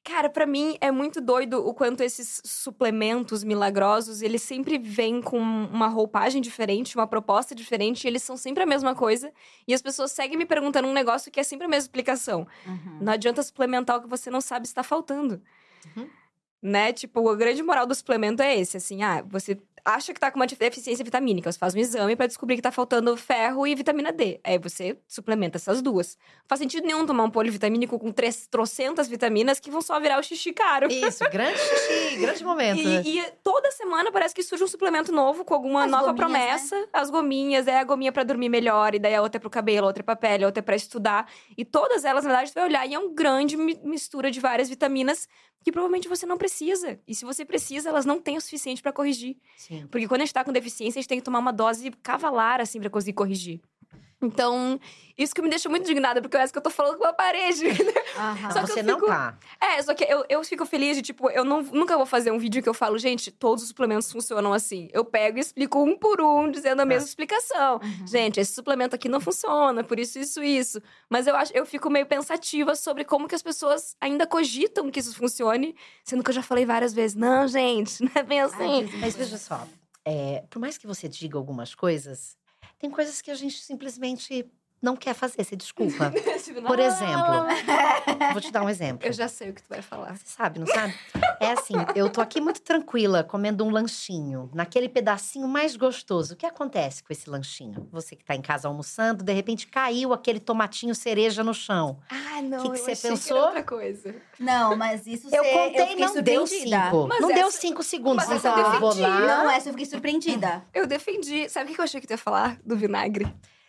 Cara, pra mim é muito doido o quanto esses suplementos milagrosos, eles sempre vêm com uma roupagem diferente, uma proposta diferente, e eles são sempre a mesma coisa. E as pessoas seguem me perguntando um negócio que é sempre a mesma explicação. Não adianta suplementar o que você não sabe se tá faltando. Né? Tipo, a grande moral do suplemento é esse, assim, você acha que tá com uma deficiência vitamínica, você faz um exame pra descobrir que tá faltando ferro e vitamina D. Aí você suplementa essas duas. Não faz sentido nenhum tomar um polivitamínico com 300 vitaminas que vão só virar o xixi caro. Isso, grande xixi, grande momento. E toda semana parece que surge um suplemento novo com alguma nova promessa. Né? As gominhas, a gominha pra dormir melhor, e daí a outra é pro cabelo, a outra é pra pele, a outra é pra estudar. E todas elas, na verdade, você vai olhar e é uma grande mistura de várias vitaminas que provavelmente você não precisa. E se você precisa, elas não têm o suficiente pra corrigir. Sim. Porque quando a gente tá com deficiência, a gente tem que tomar uma dose cavalar, assim, pra conseguir corrigir. Então, isso que me deixa muito indignada, porque eu acho que eu tô falando com uma parede. Só que você não tá. Só que eu fico feliz de, tipo, eu nunca vou fazer um vídeo que eu falo, gente, todos os suplementos funcionam assim. Eu pego e explico um por um, dizendo a mesma explicação. Gente, esse suplemento aqui não funciona, por isso, isso. Mas eu fico meio pensativa sobre como que as pessoas ainda cogitam que isso funcione, sendo que eu já falei várias vezes, não, gente, não é bem assim. Mas veja só, por mais que você diga algumas coisas, tem coisas que a gente simplesmente não quer fazer, você desculpa. Por exemplo, vou te dar um exemplo. Eu já sei o que tu vai falar. Você sabe, não sabe? É assim, eu tô aqui muito tranquila, comendo um lanchinho, naquele pedacinho mais gostoso. O que acontece com esse lanchinho? Você que tá em casa almoçando, de repente caiu aquele tomatinho cereja no chão. Não, O que você achei pensou? Que era outra coisa. Não, mas isso Eu contei, fiquei não deu 5. Não deu 5 segundos. Mas Então, eu eu vou defendi. lá. Não, essa eu fiquei surpreendida. Eu defendi. Sabe o que eu achei que tu ia falar? Do vinagre.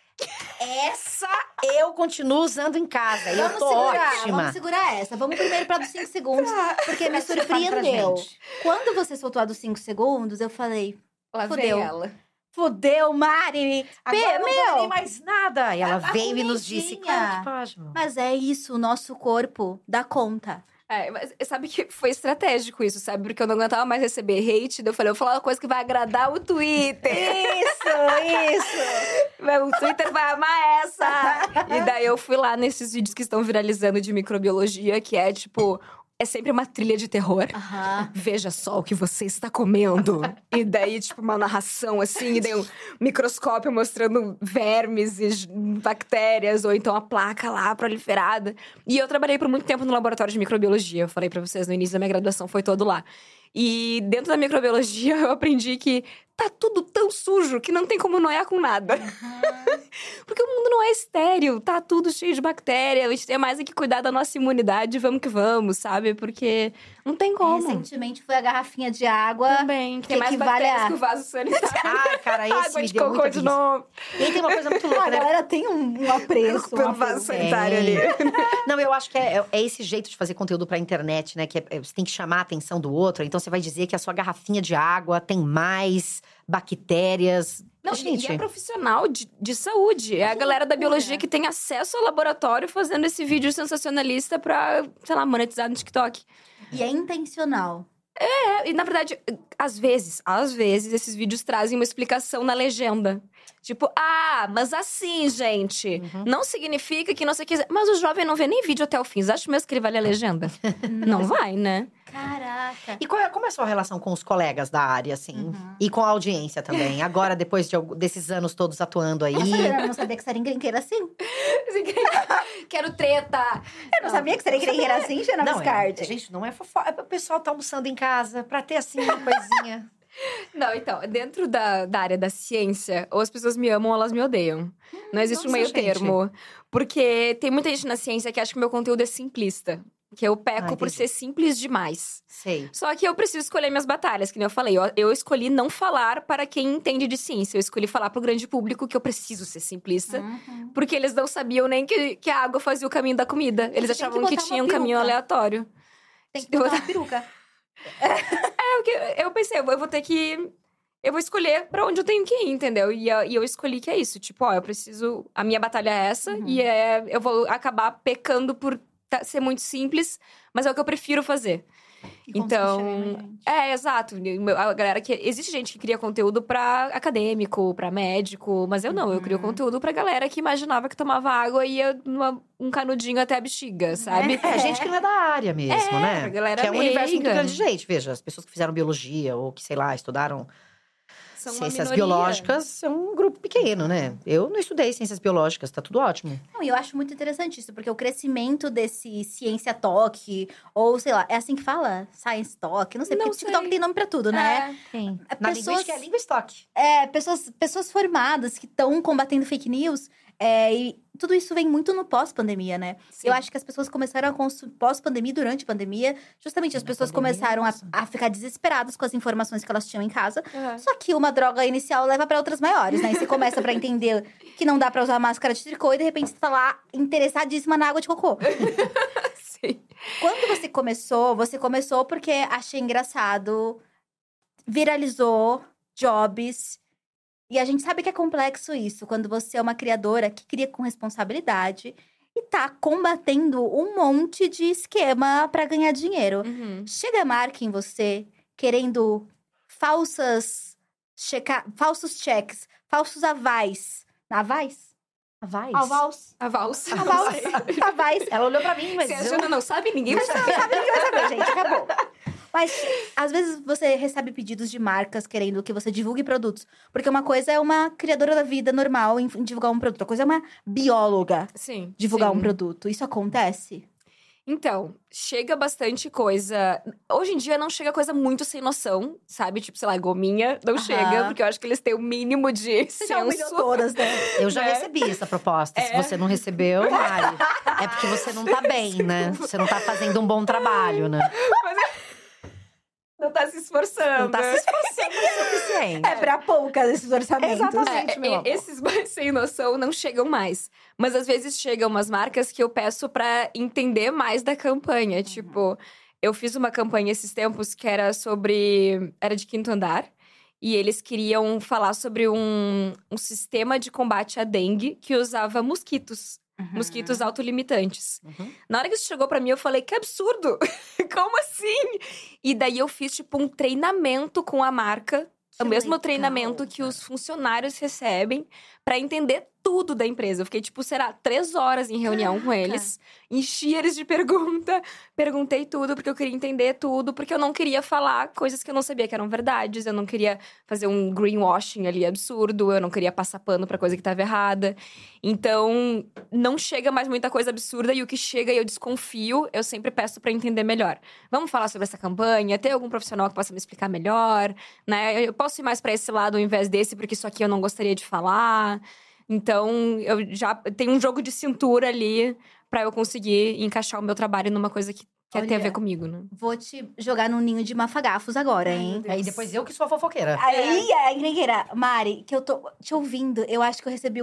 Essa eu continuo usando em casa. E eu tô ótima. Vamos segurar essa. Vamos primeiro pra dos 5 segundos, porque me Fale pra surpreendeu. gente. Quando você soltou a dos 5 segundos, eu falei, Lá Fudeu. vem ela. fudeu, Mari! Agora não vou nem Meu! mais nada. E ela veio e nos disse, comidinha. claro que pode, amor. Mas é isso, o nosso corpo dá conta. Mas sabe que foi estratégico isso, sabe? Porque eu não aguentava mais receber hate. Daí eu falei, eu vou falar uma coisa que vai agradar o Twitter. Isso! O Twitter vai amar essa! E daí eu fui lá nesses vídeos que estão viralizando de microbiologia, que é tipo... É sempre uma trilha de terror. Veja só o que você está comendo. E daí, tipo, uma narração assim, e daí um microscópio mostrando vermes e bactérias, ou então a placa lá proliferada. E eu trabalhei por muito tempo no laboratório de microbiologia. Eu falei pra vocês no início da minha graduação, foi todo lá. E dentro da microbiologia, eu aprendi que tá tudo tão sujo que não tem como noiar com nada. Porque o mundo não é estéril, tá tudo cheio de bactéria. A gente tem mais é que cuidar da nossa imunidade, vamos que vamos, sabe? Porque não tem como. Recentemente foi a garrafinha de água. Também, que tem mais equivale bactérias a- que o vaso sanitário. Ai, cara, esse Água me de deu cocô muita de preguiça. novo. E aí tem uma coisa muito louca, A né? galera tem um apreço. Pelo vaso sanitário Tem. ali. Não, eu acho que é esse jeito de fazer conteúdo pra internet, né? Que você tem que chamar a atenção do outro. Então, você vai dizer que a sua garrafinha de água tem mais bactérias. Não, Gente, e é profissional de saúde. É a galera da biologia que tem acesso ao laboratório fazendo esse vídeo sensacionalista pra, sei lá, monetizar no TikTok. E é intencional. E na verdade, às vezes, esses vídeos trazem uma explicação na legenda. Tipo, mas assim, gente, não significa que não sei o que. Mas o jovem não vê nem vídeo até o fim. Vocês acham mesmo que ele vai ler a legenda? Não vai, né? Caraca. E como é a sua relação com os colegas da área, assim? E com a audiência também? Agora, depois desses anos todos atuando aí. Eu não sabia que você era encrenqueira assim. Quero treta. Eu não sabia que você era encrenqueira assim, Jana Não, Biscardi. gente, não é fofoca. O pessoal tá almoçando em casa pra ter, assim, uma coisinha. Não, então, dentro da área da ciência, ou as pessoas me amam ou elas me odeiam. Não existe um nossa, meio gente. termo. Porque tem muita gente na ciência que acha que o meu conteúdo é simplista. Que eu peco por entendi. ser simples demais. Sei. Só que eu preciso escolher minhas batalhas, que nem eu falei. Eu escolhi não falar para quem entende de ciência. Eu escolhi falar pro grande público que eu preciso ser simplista. Porque eles não sabiam nem que a água fazia o caminho da comida. Eles Você tem achavam que que botar tinha uma um caminho peruca. aleatório. Tem que botar uma peruca. Eu pensei, eu vou ter que... Eu vou escolher pra onde eu tenho que ir, entendeu? E eu escolhi que é isso. Tipo, eu preciso... A minha batalha é essa. E eu vou acabar pecando por ser muito simples. Mas é o que eu prefiro fazer. Então, exato. A galera que existe gente que cria conteúdo pra acadêmico, pra médico, mas eu não, eu crio conteúdo pra galera que imaginava que tomava água e ia um canudinho até a bexiga, sabe? Gente que não é da área mesmo, né? A galera que é um universo muito meiga. grande de gente. Veja, as pessoas que fizeram biologia ou que, sei lá, estudaram São uma ciências minoria. biológicas, é um grupo pequeno, né? Eu não estudei ciências biológicas, tá tudo ótimo. Não, e eu acho muito interessante isso, porque o crescimento desse ciência talk, ou sei lá, é assim que fala? Science talk? Não sei, porque Não o TikTok sei. tem nome pra tudo, né? Sim. É, Na pessoas- linguística é língua estoque. Pessoas formadas que estão combatendo fake news, e tudo isso vem muito no pós-pandemia, né? Sim. Eu acho que as pessoas começaram a consumir pós-pandemia e durante a pandemia, justamente as Na pessoas pandemia, começaram nossa. a ficar desesperadas com as informações que elas tinham em casa. Uhum. Só que uma droga inicial leva pra outras maiores, né? E você começa pra entender que não dá pra usar máscara de tricô e de repente você tá lá interessadíssima na água de cocô. Sim. Quando você começou porque achei engraçado, viralizou, jobs. E a gente sabe que é complexo isso, quando você é uma criadora que cria com responsabilidade e tá combatendo um monte de esquema pra ganhar dinheiro. Uhum. Chega a marca em você querendo falsos cheques, falsos avais. Avais? Avais? Avals? Avals. Avals? Avais. Ela olhou pra mim, mas Se a eu... Jana não sabe, ninguém vai saber. Sabe, ninguém vai saber, gente. Acabou. Mas, às vezes, você recebe pedidos de marcas querendo que você divulgue produtos. Porque uma coisa é uma criadora da vida normal em divulgar um produto. Outra coisa é uma bióloga Sim. divulgar sim. um produto. Isso acontece? Então, chega bastante coisa. Hoje em dia não chega coisa muito sem noção, sabe? Tipo, sei lá, gominha não chega, porque eu acho que eles têm o mínimo de Você já humilhou senso. todas, né? Eu já recebi essa proposta. Se você não recebeu, Mari, é porque você não tá bem, né? Você não tá fazendo um bom trabalho, né? Não tá se esforçando. Não tá se esforçando o suficiente. É pra poucas esses orçamentos. Exatamente. meu amor. Esses mais sem noção não chegam mais. Mas às vezes chegam umas marcas que eu peço pra entender mais da campanha. Tipo, eu fiz uma campanha esses tempos que era sobre. Era de Quinto Andar. E eles queriam falar sobre um sistema de combate à dengue que usava mosquitos. Mosquitos autolimitantes. Na hora que isso chegou pra mim, eu falei, que absurdo! Como assim? E daí eu fiz, tipo, um treinamento com a marca. Que o mesmo legal, treinamento que os funcionários recebem pra entender tudo da empresa. Eu fiquei, tipo, 3 horas em reunião com eles. Enchi eles de pergunta. Perguntei tudo, porque eu queria entender tudo. Porque eu não queria falar coisas que eu não sabia que eram verdades. Eu não queria fazer um greenwashing ali absurdo. Eu não queria passar pano pra coisa que tava errada. Então, não chega mais muita coisa absurda. E o que chega e eu desconfio, eu sempre peço pra entender melhor. Vamos falar sobre essa campanha? Tem algum profissional que possa me explicar melhor? Né? Eu posso ir mais pra esse lado ao invés desse, porque isso aqui eu não gostaria de falar. Então, eu já tenho um jogo de cintura ali pra eu conseguir encaixar o meu trabalho numa coisa que tem a ver Olha, comigo, né? Vou te jogar num ninho de mafagafos agora, hein? Aí depois eu que sou a fofoqueira. Aí, encrenqueira. Mari, que eu tô te ouvindo, eu acho que eu recebi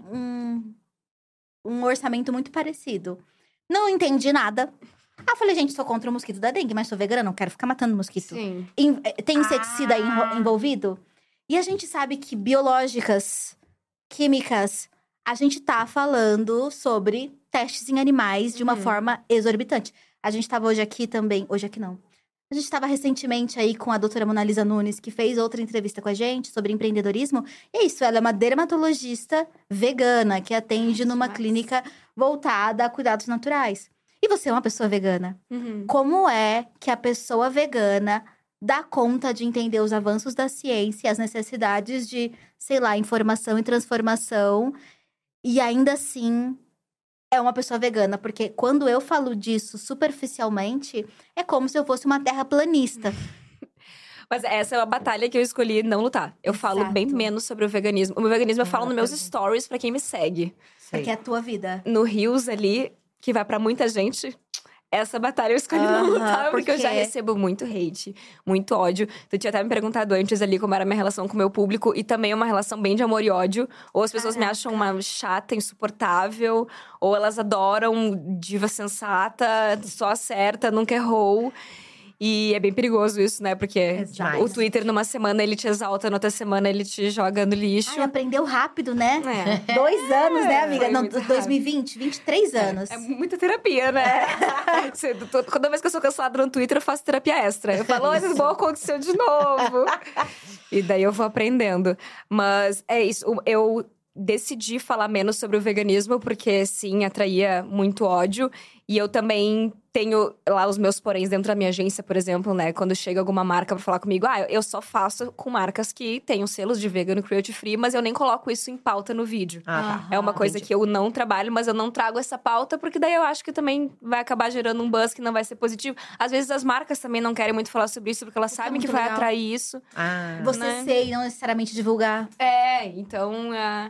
um orçamento muito parecido. Não entendi nada. Ah, eu falei, gente, sou contra o mosquito da dengue, mas sou vegana, não quero ficar matando mosquito. Sim. Tem inseticida envolvido? E a gente sabe que biológicas, químicas, a gente tá falando sobre testes em animais de uma forma exorbitante. A gente tava hoje aqui também. Hoje aqui não. A gente tava recentemente aí com a doutora Mona Lisa Nunes, que fez outra entrevista com a gente sobre empreendedorismo. E é isso, ela é uma dermatologista vegana, que atende numa clínica voltada a cuidados naturais. E você é uma pessoa vegana. Como é que a pessoa vegana dá conta de entender os avanços da ciência, as necessidades de, sei lá, informação e transformação, e ainda assim é uma pessoa vegana? Porque quando eu falo disso superficialmente, é como se eu fosse uma terraplanista. Mas essa é uma batalha que eu escolhi não lutar. Eu falo bem Exato. menos sobre o veganismo. O meu veganismo eu falo nos meus stories pra quem me segue. Porque é a tua vida. No Reels ali, que vai pra muita gente, essa batalha eu escolhi não Aham, lutar, porque eu já porque- recebo muito hate, muito ódio. Tu tinha até me perguntado antes ali como era a minha relação com o meu público, e também uma relação bem de amor e ódio. Ou as pessoas me acham uma chata, insuportável, ou elas adoram diva sensata, só acerta, nunca errou. E é bem perigoso isso, né? Porque Exato. o Twitter, numa semana, ele te exalta, na outra semana, ele te joga no lixo. Ai, aprendeu rápido, né? É. 2 anos, né, amiga? Foi Não, muito 2020, 23 anos. É muita terapia, né? Toda vez que eu sou cancelada no Twitter, eu faço terapia extra. Eu falo, isso bom aconteceu de novo. E daí eu vou aprendendo. Mas é isso, eu decidi falar menos sobre o veganismo, porque sim, atraía muito ódio. E eu também tenho lá os meus poréns dentro da minha agência, por exemplo, né? Quando chega alguma marca pra falar comigo, eu só faço com marcas que tenham selos de vegano, cruelty free, mas eu nem coloco isso em pauta no vídeo. É uma coisa que eu não trabalho, mas eu não trago essa pauta, porque daí eu acho que também vai acabar gerando um buzz que não vai ser positivo. Às vezes as marcas também não querem muito falar sobre isso, porque elas sabem que vai atrair isso. Você né? ser e não necessariamente divulgar. Então...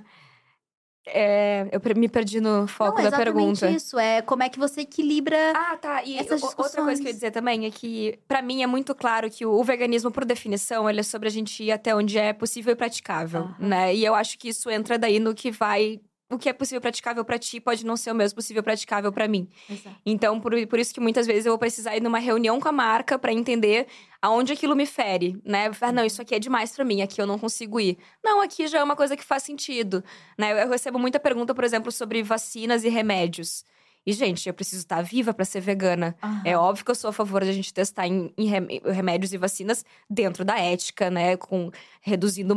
eu me perdi no foco Não, da pergunta. isso. É como é que você equilibra Tá. E essas outra coisa que eu discussões. ia dizer também é que, pra mim, é muito claro que o veganismo, por definição, ele é sobre a gente ir até onde é possível e praticável, né? E eu acho que isso entra daí no que vai... O que é possível e praticável pra ti pode não ser o mesmo possível e praticável pra mim. Exato. Então, por isso que muitas vezes eu vou precisar ir numa reunião com a marca pra entender aonde aquilo me fere, né? Não, isso aqui é demais pra mim, aqui eu não consigo ir. Não, aqui já é uma coisa que faz sentido, né? Eu recebo muita pergunta, por exemplo, sobre vacinas e remédios. E, gente, eu preciso estar viva pra ser vegana. É óbvio que eu sou a favor de a gente testar em remédios e vacinas dentro da ética, né? Reduzindo o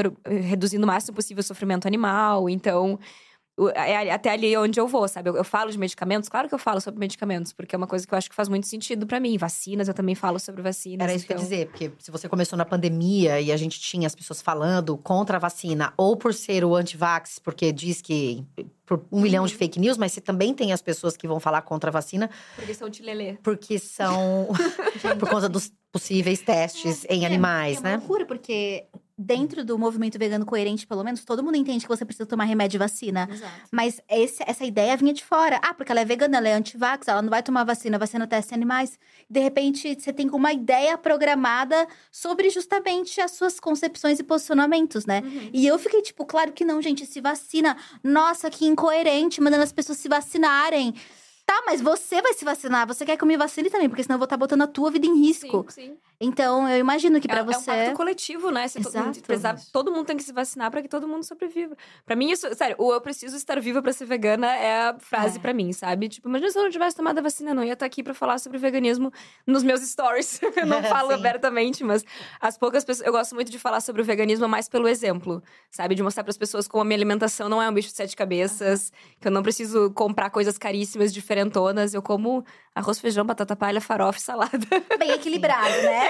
máximo possível o sofrimento animal. Então, é até ali onde eu vou, sabe? Eu falo de medicamentos, claro que eu falo sobre medicamentos, porque é uma coisa que eu acho que faz muito sentido pra mim. Vacinas, eu também falo sobre vacinas. Era isso que eu ia dizer, porque se você começou na pandemia e a gente tinha as pessoas falando contra a vacina, ou por ser o anti-vax, porque diz que por 1 milhão de fake news, mas você também tem as pessoas que vão falar contra a vacina. Porque são tilelê. Porque são por conta dos possíveis testes em animais, É uma né? loucura, porque dentro do movimento vegano coerente, pelo menos, todo mundo entende que você precisa tomar remédio e vacina. Exato. Mas essa ideia vinha de fora. Porque ela é vegana, ela é anti-vax, ela não vai tomar vacina testa em animais. De repente, você tem uma ideia programada sobre justamente as suas concepções e posicionamentos, né? E eu fiquei tipo, claro que não, gente, se vacina. Nossa, que incoerente, mandando as pessoas se vacinarem. Tá, mas você vai se vacinar, você quer que eu me vacine também, porque senão eu vou estar botando a tua vida em risco. Sim. Então, eu imagino que pra você… É um pacto coletivo, né? Se Exato. todo mundo tem que se vacinar pra que todo mundo sobreviva. Pra mim, isso… Sério, o eu preciso estar viva pra ser vegana é a frase pra mim, sabe? Tipo, imagina se eu não tivesse tomado a vacina, eu não ia estar aqui pra falar sobre veganismo nos meus stories. Eu não falo abertamente, mas as poucas pessoas… Eu gosto muito de falar sobre o veganismo mais pelo exemplo, sabe? De mostrar pras pessoas como a minha alimentação não é um bicho de 7 cabeças, que eu não preciso comprar coisas caríssimas, diferentonas. Eu como arroz, feijão, batata palha, farofa e salada. Bem equilibrado, né?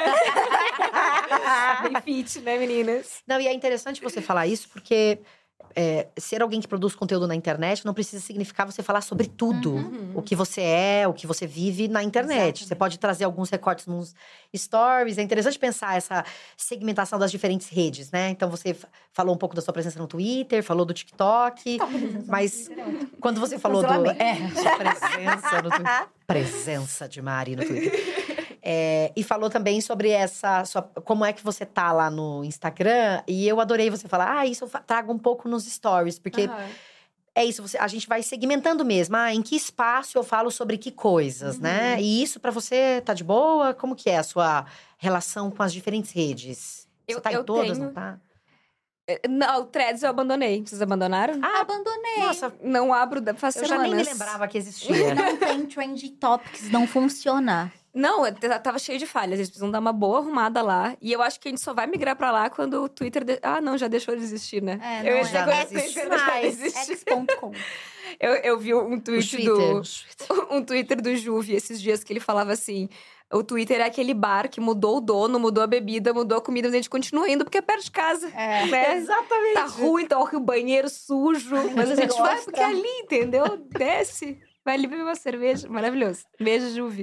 Bem fit, né, meninas? Não, e é interessante você falar isso, porque ser alguém que produz conteúdo na internet não precisa significar você falar sobre tudo. O que você é, o que você vive na internet. Exatamente. Você pode trazer alguns recortes nos stories. É interessante pensar essa segmentação das diferentes redes, né? Então, você falou um pouco da sua presença no Twitter, falou do TikTok. Mas quando você falou sua presença no Twitter. Presença de Mari no Twitter. E falou também sobre como é que você tá lá no Instagram. E eu adorei você falar, isso eu trago um pouco nos stories. Porque é isso, a gente vai segmentando mesmo. Em que espaço eu falo sobre que coisas, né? E isso pra você tá de boa? Como que é a sua relação com as diferentes redes? Você tá em todas, não tá? Não, o Threads eu abandonei. Vocês abandonaram? Abandonei. Nossa, Não abro faz eu já semanas. nem me lembrava que existia. Não tem Trend Topics, não funciona. Não, tava cheio de falhas. Eles precisam dar uma boa arrumada lá. E eu acho que a gente só vai migrar pra lá quando o Twitter… não, já deixou de existir, né? Não, ia dizer já quando não o Twitter existe deixou de mais. existir. X.com. Eu vi um tweet um Twitter do Juve esses dias que ele falava assim… O Twitter é aquele bar que mudou o dono, mudou a bebida, mudou a comida, mas a gente continua indo porque é perto de casa. Né? Exatamente. Tá ruim, tá o banheiro sujo. Mas a gente vai porque é ali, entendeu? Desce, vai ali beber uma cerveja. Maravilhoso. Beijo, Juve.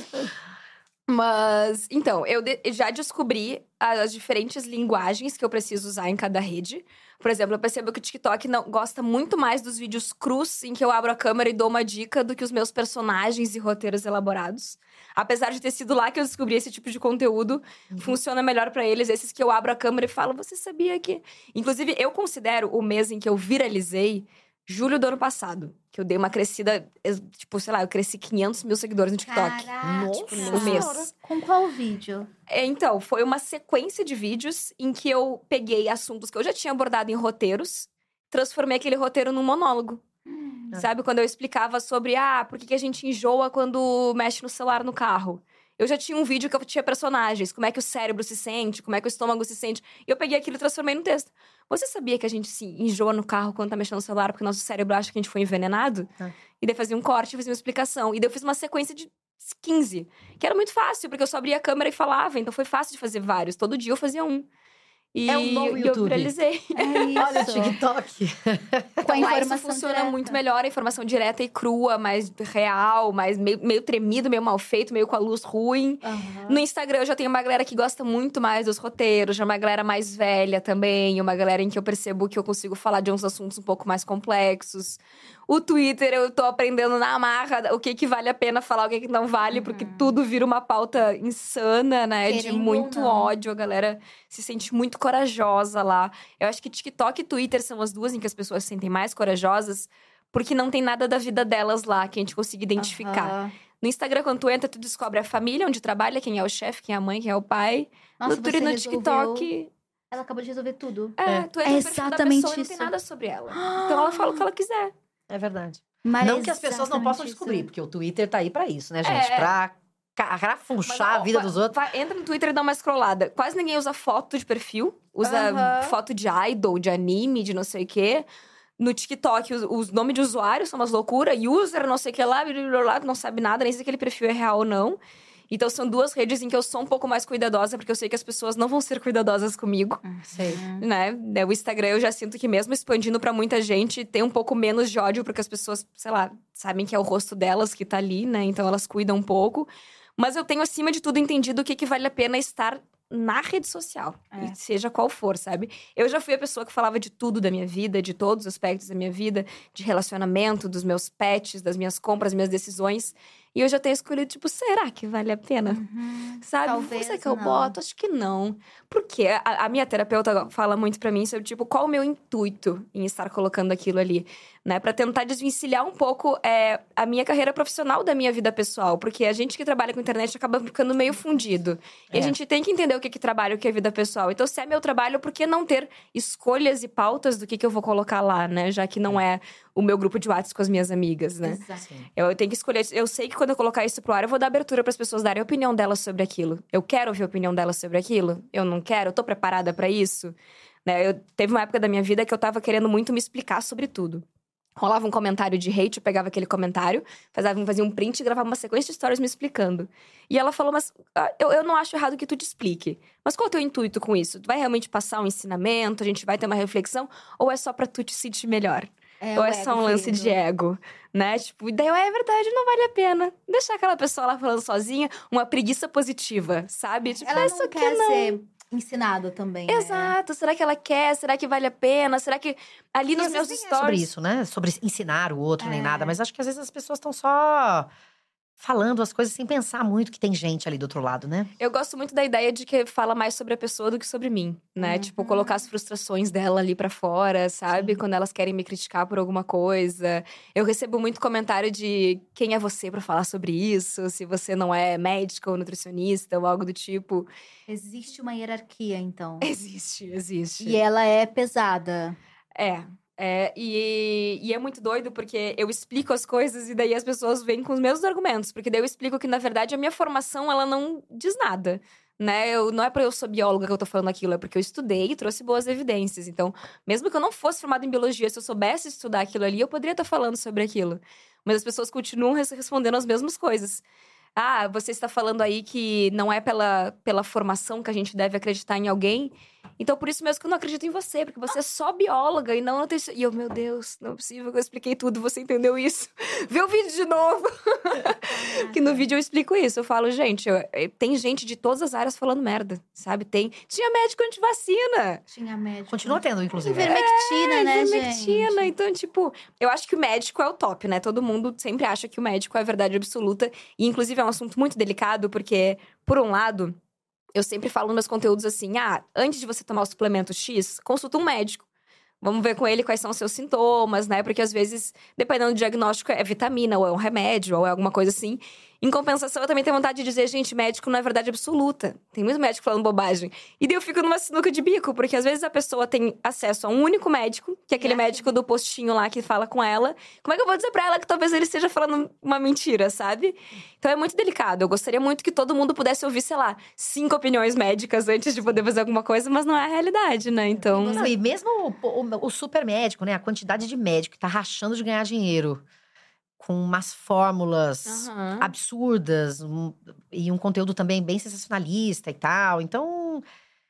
Mas, então, eu já descobri as diferentes linguagens que eu preciso usar em cada rede. Por exemplo, eu percebo que o TikTok gosta muito mais dos vídeos crus, em que eu abro a câmera e dou uma dica, do que os meus personagens e roteiros elaborados. Apesar de ter sido lá que eu descobri esse tipo de conteúdo, funciona melhor pra eles esses que eu abro a câmera e falo, você sabia que… Inclusive, eu considero o mês em que eu viralizei julho do ano passado. Que eu dei uma crescida, tipo, sei lá, eu cresci 500 mil seguidores no TikTok. Caraca. Tipo, no mês. Com qual vídeo? Então, foi uma sequência de vídeos em que eu peguei assuntos que eu já tinha abordado em roteiros, transformei aquele roteiro num monólogo. Sabe? Quando eu explicava sobre, por que a gente enjoa quando mexe no celular no carro. Eu já tinha um vídeo que eu tinha personagens, como é que o cérebro se sente, como é que o estômago se sente. E eu peguei aquilo e transformei no texto. Você sabia que a gente se enjoa no carro quando tá mexendo no celular porque nosso cérebro acha que a gente foi envenenado? E daí fazia um corte, fazia uma explicação. E daí eu fiz uma sequência de 15. Que era muito fácil, porque eu só abria a câmera e falava. Então foi fácil de fazer vários. Todo dia eu fazia um. E É um novo YouTube. eu viralizei. É isso. Olha o TikTok. Com a Lá isso informação funciona direta. muito melhor, a informação direta e crua, mais real, mais meio tremido, meio mal feito, meio com a luz ruim. No Instagram eu já tenho uma galera que gosta muito mais dos roteiros, já uma galera mais velha também, uma galera em que eu percebo que eu consigo falar de uns assuntos um pouco mais complexos. O Twitter eu tô aprendendo na amarra o que vale a pena falar, o que não vale, porque tudo vira uma pauta insana, né? De Querendo muito ou não. ódio, a galera se sente muito corajosa lá. Eu acho que TikTok e Twitter são as duas em que as pessoas se sentem mais corajosas, porque não tem nada da vida delas lá que a gente consiga identificar. Aham. No Instagram, quando tu entra, tu descobre a família onde trabalha, quem é o chefe, quem é a mãe, quem é o pai. Nossa, no Twitter e no você TikTok, Ela acabou de resolver tudo. tu entra É no perfil da exatamente pessoa e não tem isso. nada sobre ela. Então ela fala o que ela quiser. É verdade. Mas Não que as pessoas não exatamente possam isso. descobrir, porque o Twitter tá aí pra isso, né, gente? É. Pra carafunchar a vida dos outros. Entra no Twitter e dá uma scrollada. Quase ninguém usa foto de perfil. Usa Aham. foto de idol, de anime, de não sei o quê. No TikTok, os nomes de usuários são umas loucuras. User, não sei o que lá, blá, blá, blá, não sabe nada, nem se aquele perfil é real ou não. Então, são duas redes em que eu sou um pouco mais cuidadosa, porque eu sei que as pessoas não vão ser cuidadosas comigo. Sei. Né? O Instagram, eu já sinto que mesmo expandindo pra muita gente, tem um pouco menos de ódio, porque as pessoas, sei lá, sabem que é o rosto delas que tá ali, né? Então, elas cuidam um pouco. Mas eu tenho, acima de tudo, entendido o que vale a pena estar na rede social. E seja qual for, sabe? Eu já fui a pessoa que falava de tudo da minha vida, de todos os aspectos da minha vida, de relacionamento, dos meus pets, das minhas compras, das minhas decisões. E eu já tenho escolhido, tipo, será que vale a pena? Sabe? Talvez Será que eu não. boto? Acho que não. Porque a minha terapeuta fala muito pra mim sobre, tipo, qual o meu intuito em estar colocando aquilo ali, né? Pra tentar desvencilhar um pouco a minha carreira profissional da minha vida pessoal. Porque a gente que trabalha com internet acaba ficando meio fundido. E a gente tem que entender o que é trabalho e o que é vida pessoal. Então, se é meu trabalho, por que não ter escolhas e pautas do que eu vou colocar lá, né? Já que não é o meu grupo de WhatsApp com as minhas amigas, né? Exato. Eu tenho que escolher. Eu sei que quando eu colocar isso pro ar, eu vou dar abertura para as pessoas darem a opinião delas sobre aquilo. Eu quero ouvir a opinião delas sobre aquilo? Eu não quero? Eu tô preparada para isso? Né? Teve uma época da minha vida que eu tava querendo muito me explicar sobre tudo. Rolava um comentário de hate, eu pegava aquele comentário, fazia um print e gravava uma sequência de stories me explicando. E ela falou, mas eu não acho errado que tu te explique. Mas qual é o teu intuito com isso? Tu vai realmente passar um ensinamento? A gente vai ter uma reflexão? Ou é só pra tu te sentir melhor? Ou é só um lance de ego, né? Tipo, e daí, é verdade, não vale a pena. Deixar aquela pessoa lá falando sozinha, uma preguiça positiva, sabe? Tipo, Ela isso não aqui quer não. ser ensinada também, né? Exato. Será que ela quer? Será que vale a pena? Será que ali nos às meus vezes nem stories... é sobre isso, né? Sobre ensinar o outro, nem nada. Mas acho que às vezes as pessoas estão só falando as coisas sem pensar muito que tem gente ali do outro lado, né? Eu gosto muito da ideia de que fala mais sobre a pessoa do que sobre mim, né? Tipo, colocar as frustrações dela ali pra fora, sabe? Quando elas querem me criticar por alguma coisa. Eu recebo muito comentário de quem é você pra falar sobre isso, se você não é médica ou nutricionista ou algo do tipo. Existe uma hierarquia, então. Existe. E ela é pesada. E é muito doido porque eu explico as coisas e daí as pessoas vêm com os mesmos argumentos. Porque daí eu explico que, na verdade, a minha formação, ela não diz nada, né? Não é porque eu sou bióloga que eu tô falando aquilo, é porque eu estudei e trouxe boas evidências. Então, mesmo que eu não fosse formada em biologia, se eu soubesse estudar aquilo ali, eu poderia estar falando sobre aquilo. Mas as pessoas continuam respondendo as mesmas coisas. Ah, você está falando aí que não é pela formação que a gente deve acreditar em alguém. Então, por isso mesmo que eu não acredito em você. Porque você é só bióloga e não nutricionista. E eu, meu Deus, não é possível que eu expliquei tudo. Você entendeu isso? Vê o vídeo de novo. Que no vídeo eu explico isso. Eu falo, gente, tem gente de todas as áreas falando merda, sabe? Tinha médico antivacina. Tinha médico. Continua tendo, inclusive. Ivermectina, né, Ivermectina. gente? Então, tipo, eu acho que o médico é o top, né? Todo mundo sempre acha que o médico é a verdade absoluta. E, inclusive, é um assunto muito delicado, porque, por um lado, eu sempre falo nos meus conteúdos assim, antes de você tomar o suplemento X, consulta um médico. Vamos ver com ele quais são os seus sintomas, né? Porque às vezes, dependendo do diagnóstico, é vitamina, ou é um remédio, ou é alguma coisa assim. Em compensação, eu também tenho vontade de dizer, gente, médico não é verdade absoluta. Tem muito médico falando bobagem. E daí eu fico numa sinuca de bico, porque às vezes a pessoa tem acesso a um único médico, que é aquele médico do postinho lá que fala com ela. Como é que eu vou dizer pra ela que talvez ele esteja falando uma mentira, sabe? Então é muito delicado. Eu gostaria muito que todo mundo pudesse ouvir, sei lá, 5 opiniões médicas antes de poder fazer alguma coisa, mas não é a realidade, né? Então. Não, e mesmo o super médico, né? A quantidade de médico que tá rachando de ganhar dinheiro com umas fórmulas absurdas e um conteúdo também bem sensacionalista e tal. Então,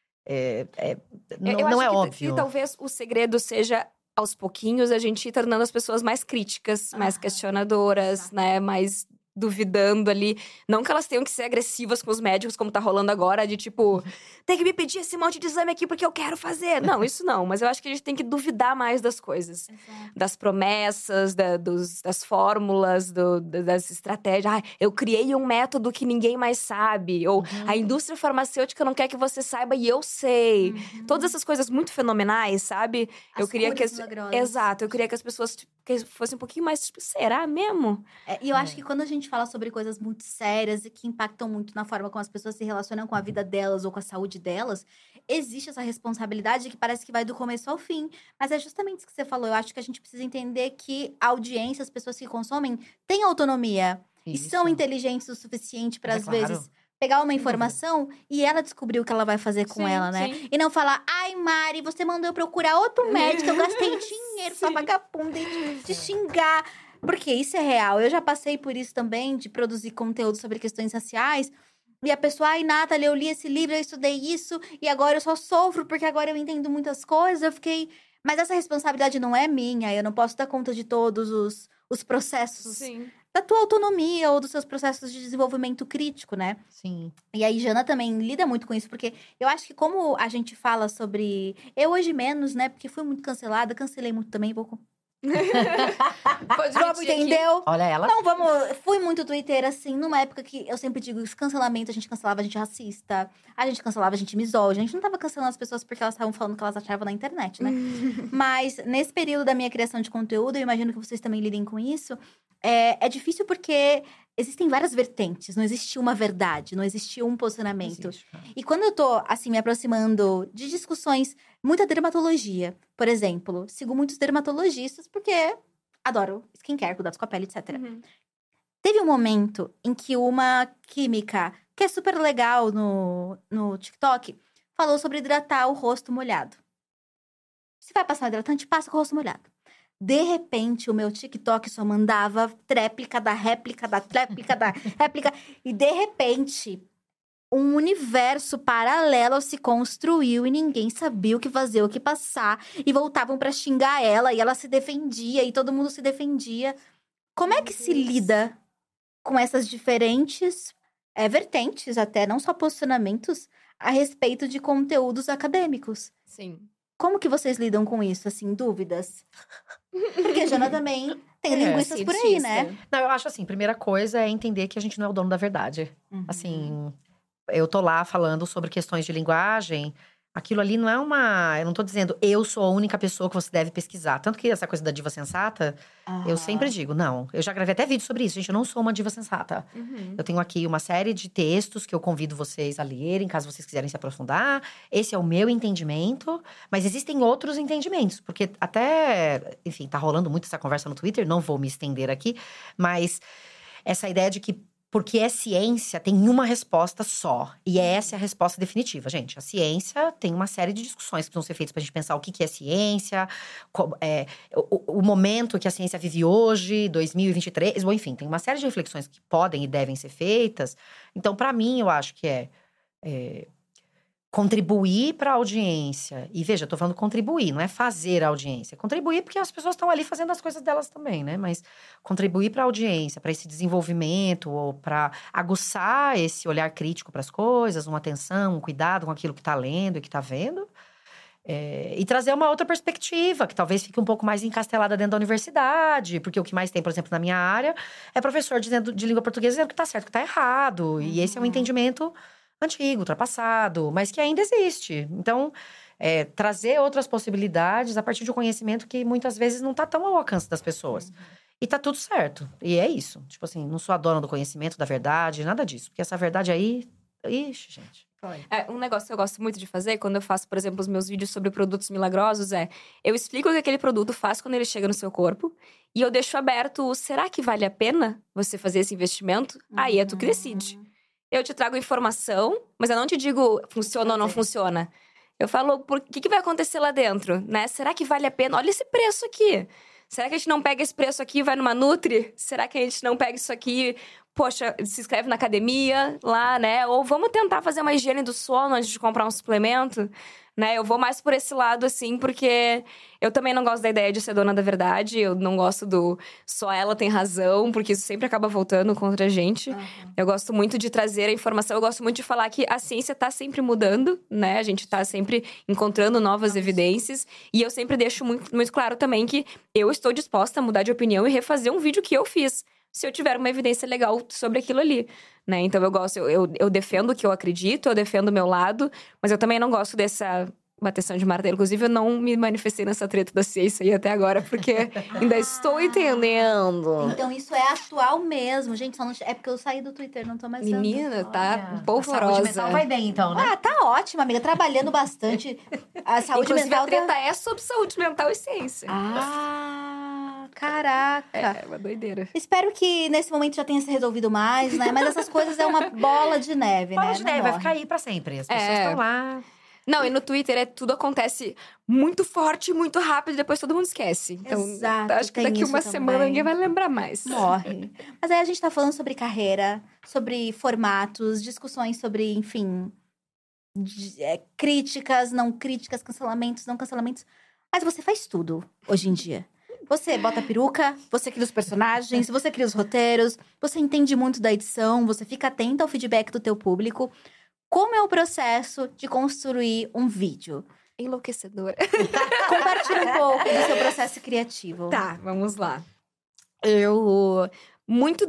não é óbvio. E talvez o segredo seja, aos pouquinhos, a gente ir tornando as pessoas mais críticas, mais questionadoras, né? Mais duvidando ali. Não que elas tenham que ser agressivas com os médicos, como tá rolando agora, de tipo, tem que me pedir esse monte de exame aqui porque eu quero fazer. Não, isso não. Mas eu acho que a gente tem que duvidar mais das coisas. Das promessas, das fórmulas, das estratégias. Eu criei um método que ninguém mais sabe. Ou a indústria farmacêutica não quer que você saiba e eu sei. Todas essas coisas muito fenomenais, sabe? Eu queria que Exato. Eu queria que as pessoas que fossem um pouquinho mais, tipo, será mesmo? E eu acho que quando a gente fala sobre coisas muito sérias e que impactam muito na forma como as pessoas se relacionam com a vida delas ou com a saúde delas, existe essa responsabilidade que parece que vai do começo ao fim. Mas é justamente isso que você falou. Eu acho que a gente precisa entender que a audiência, as pessoas que consomem, têm autonomia. Isso. E são inteligentes o suficiente para, às claro. vezes, pegar uma informação e ela descobrir o que ela vai fazer com ela, né? Sim. E não falar, ai, Mari, você mandou eu procurar outro médico, eu gastei dinheiro, sua vagabunda, e te xingar. Porque isso é real. Eu já passei por isso também, de produzir conteúdo sobre questões raciais. E a pessoa, ai, Nathalie, eu li esse livro, eu estudei isso, e agora eu só sofro porque agora eu entendo muitas coisas. Eu fiquei... Mas essa responsabilidade não é minha, eu não posso dar conta de todos os processos da tua autonomia ou dos seus processos de desenvolvimento crítico, né? Sim. E aí, Jana também lida muito com isso, porque eu acho que como a gente fala sobre... Eu hoje menos, né? Porque fui muito cancelada, cancelei muito também, vou... Vamos, entendeu? Olha ela. Então, fui muito Twitter, assim, numa época que eu sempre digo, os cancelamento, a gente cancelava a gente racista, a gente cancelava a gente misógina, a gente não tava cancelando as pessoas porque elas estavam falando o que elas achavam na internet, né? Mas, nesse período da minha criação de conteúdo, eu imagino que vocês também lidem com isso, é difícil porque existem várias vertentes, não existe uma verdade, não existe um posicionamento. E quando eu tô, assim, me aproximando de discussões, muita dermatologia, por exemplo, sigo muitos dermatologistas porque adoro skincare, cuidados com a pele, etc. Teve um momento em que uma química, que é super legal no TikTok, falou sobre hidratar o rosto molhado. Se vai passar um hidratante, passa com o rosto molhado. De repente, o meu TikTok só mandava tréplica da réplica da tréplica da réplica. E, de repente, um universo paralelo se construiu e ninguém sabia o que fazer, o que passar. E voltavam pra xingar ela, e ela se defendia, e todo mundo se defendia. Como é que se lida com essas diferentes vertentes, até, não só posicionamentos, a respeito de conteúdos acadêmicos? Sim. Como que vocês lidam com isso, assim, dúvidas? Porque a Jana também tem linguiças por aí, né? Não, eu acho assim, primeira coisa é entender que a gente não é o dono da verdade. Assim, eu tô lá falando sobre questões de linguagem, aquilo ali não é uma... Eu não tô dizendo, eu sou a única pessoa que você deve pesquisar. Tanto que essa coisa da diva sensata, eu sempre digo, não. Eu já gravei até vídeo sobre isso, gente, eu não sou uma diva sensata. Eu tenho aqui uma série de textos que eu convido vocês a lerem, caso vocês quiserem se aprofundar. Esse é o meu entendimento, mas existem outros entendimentos. Porque até, enfim, tá rolando muito essa conversa no Twitter, não vou me estender aqui. Mas essa ideia de que porque é ciência, tem uma resposta só. E essa é a resposta definitiva, gente. A ciência tem uma série de discussões que precisam ser feitas pra gente pensar o que é ciência, o momento que a ciência vive hoje, 2023. Bom, enfim, tem uma série de reflexões que podem e devem ser feitas. Então, pra mim, eu acho que contribuir para a audiência. E veja, eu tô falando contribuir, não é fazer a audiência. Contribuir porque as pessoas estão ali fazendo as coisas delas também, né? Mas contribuir para a audiência, para esse desenvolvimento, ou para aguçar esse olhar crítico para as coisas, uma atenção, um cuidado com aquilo que tá lendo e que tá vendo. E trazer uma outra perspectiva, que talvez fique um pouco mais encastelada dentro da universidade. Porque o que mais tem, por exemplo, na minha área, é professor de língua portuguesa dizendo que tá certo, que tá errado. E esse é um entendimento antigo, ultrapassado, mas que ainda existe. Então, trazer outras possibilidades a partir de um conhecimento que muitas vezes não tá tão ao alcance das pessoas. E tá tudo certo. E é isso. Tipo assim, não sou a dona do conhecimento, da verdade, nada disso. Porque essa verdade aí… Ixi, gente. Um negócio que eu gosto muito de fazer, quando eu faço, por exemplo, os meus vídeos sobre produtos milagrosos, eu explico o que aquele produto faz quando ele chega no seu corpo. E eu deixo aberto, será que vale a pena você fazer esse investimento? Aí é tu que decide. Eu te trago informação, mas eu não te digo funciona ou não funciona. Eu falo, o que vai acontecer lá dentro, né? Será que vale a pena? Olha esse preço aqui. Será que a gente não pega esse preço aqui e vai numa Nutri? Será que a gente não pega isso aqui, poxa, se inscreve na academia lá, né? Ou vamos tentar fazer uma higiene do sono antes de comprar um suplemento, né? Eu vou mais por esse lado, assim, porque eu também não gosto da ideia de ser dona da verdade. Eu não gosto do só ela tem razão, porque isso sempre acaba voltando contra a gente. Eu gosto muito de trazer a informação. Eu gosto muito de falar que a ciência tá sempre mudando, né? A gente tá sempre encontrando novas evidências. E eu sempre deixo muito, muito claro também que eu estou disposta a mudar de opinião e refazer um vídeo que eu fiz, se eu tiver uma evidência legal sobre aquilo ali, né? Então, eu defendo o que eu acredito, eu defendo o meu lado, mas eu também não gosto dessa bateção de martelo. Inclusive, eu não me manifestei nessa treta da ciência aí até agora, porque ainda estou entendendo. Então, isso é atual mesmo, gente. Só não… É porque eu saí do Twitter, não tô mais vendo. Menina, tá polvorosa. A saúde mental vai bem, então, né? Tá ótima, amiga. Trabalhando bastante. A saúde Inclusive, mental… a treta é sobre saúde mental e ciência. Caraca. É uma doideira. Espero que nesse momento já tenha se resolvido mais, né? Mas essas coisas é uma bola de neve, né? Bola de neve, Não vai morre. ficar aí pra sempre. As pessoas estão lá… Não, e no Twitter tudo acontece muito forte, muito rápido, e depois todo mundo esquece. Então, Exato, acho que tem daqui isso uma também. semana ninguém vai lembrar mais. Morre. Mas aí a gente tá falando sobre carreira, sobre formatos, discussões sobre, enfim… críticas, não críticas, cancelamentos, não cancelamentos. Mas você faz tudo hoje em dia. Você bota a peruca, você cria os personagens, você cria os roteiros, você entende muito da edição, você fica atenta ao feedback do teu público. Como é o processo de construir um vídeo? Enlouquecedora. Compartilha um pouco do seu processo criativo. Tá, vamos lá. Muito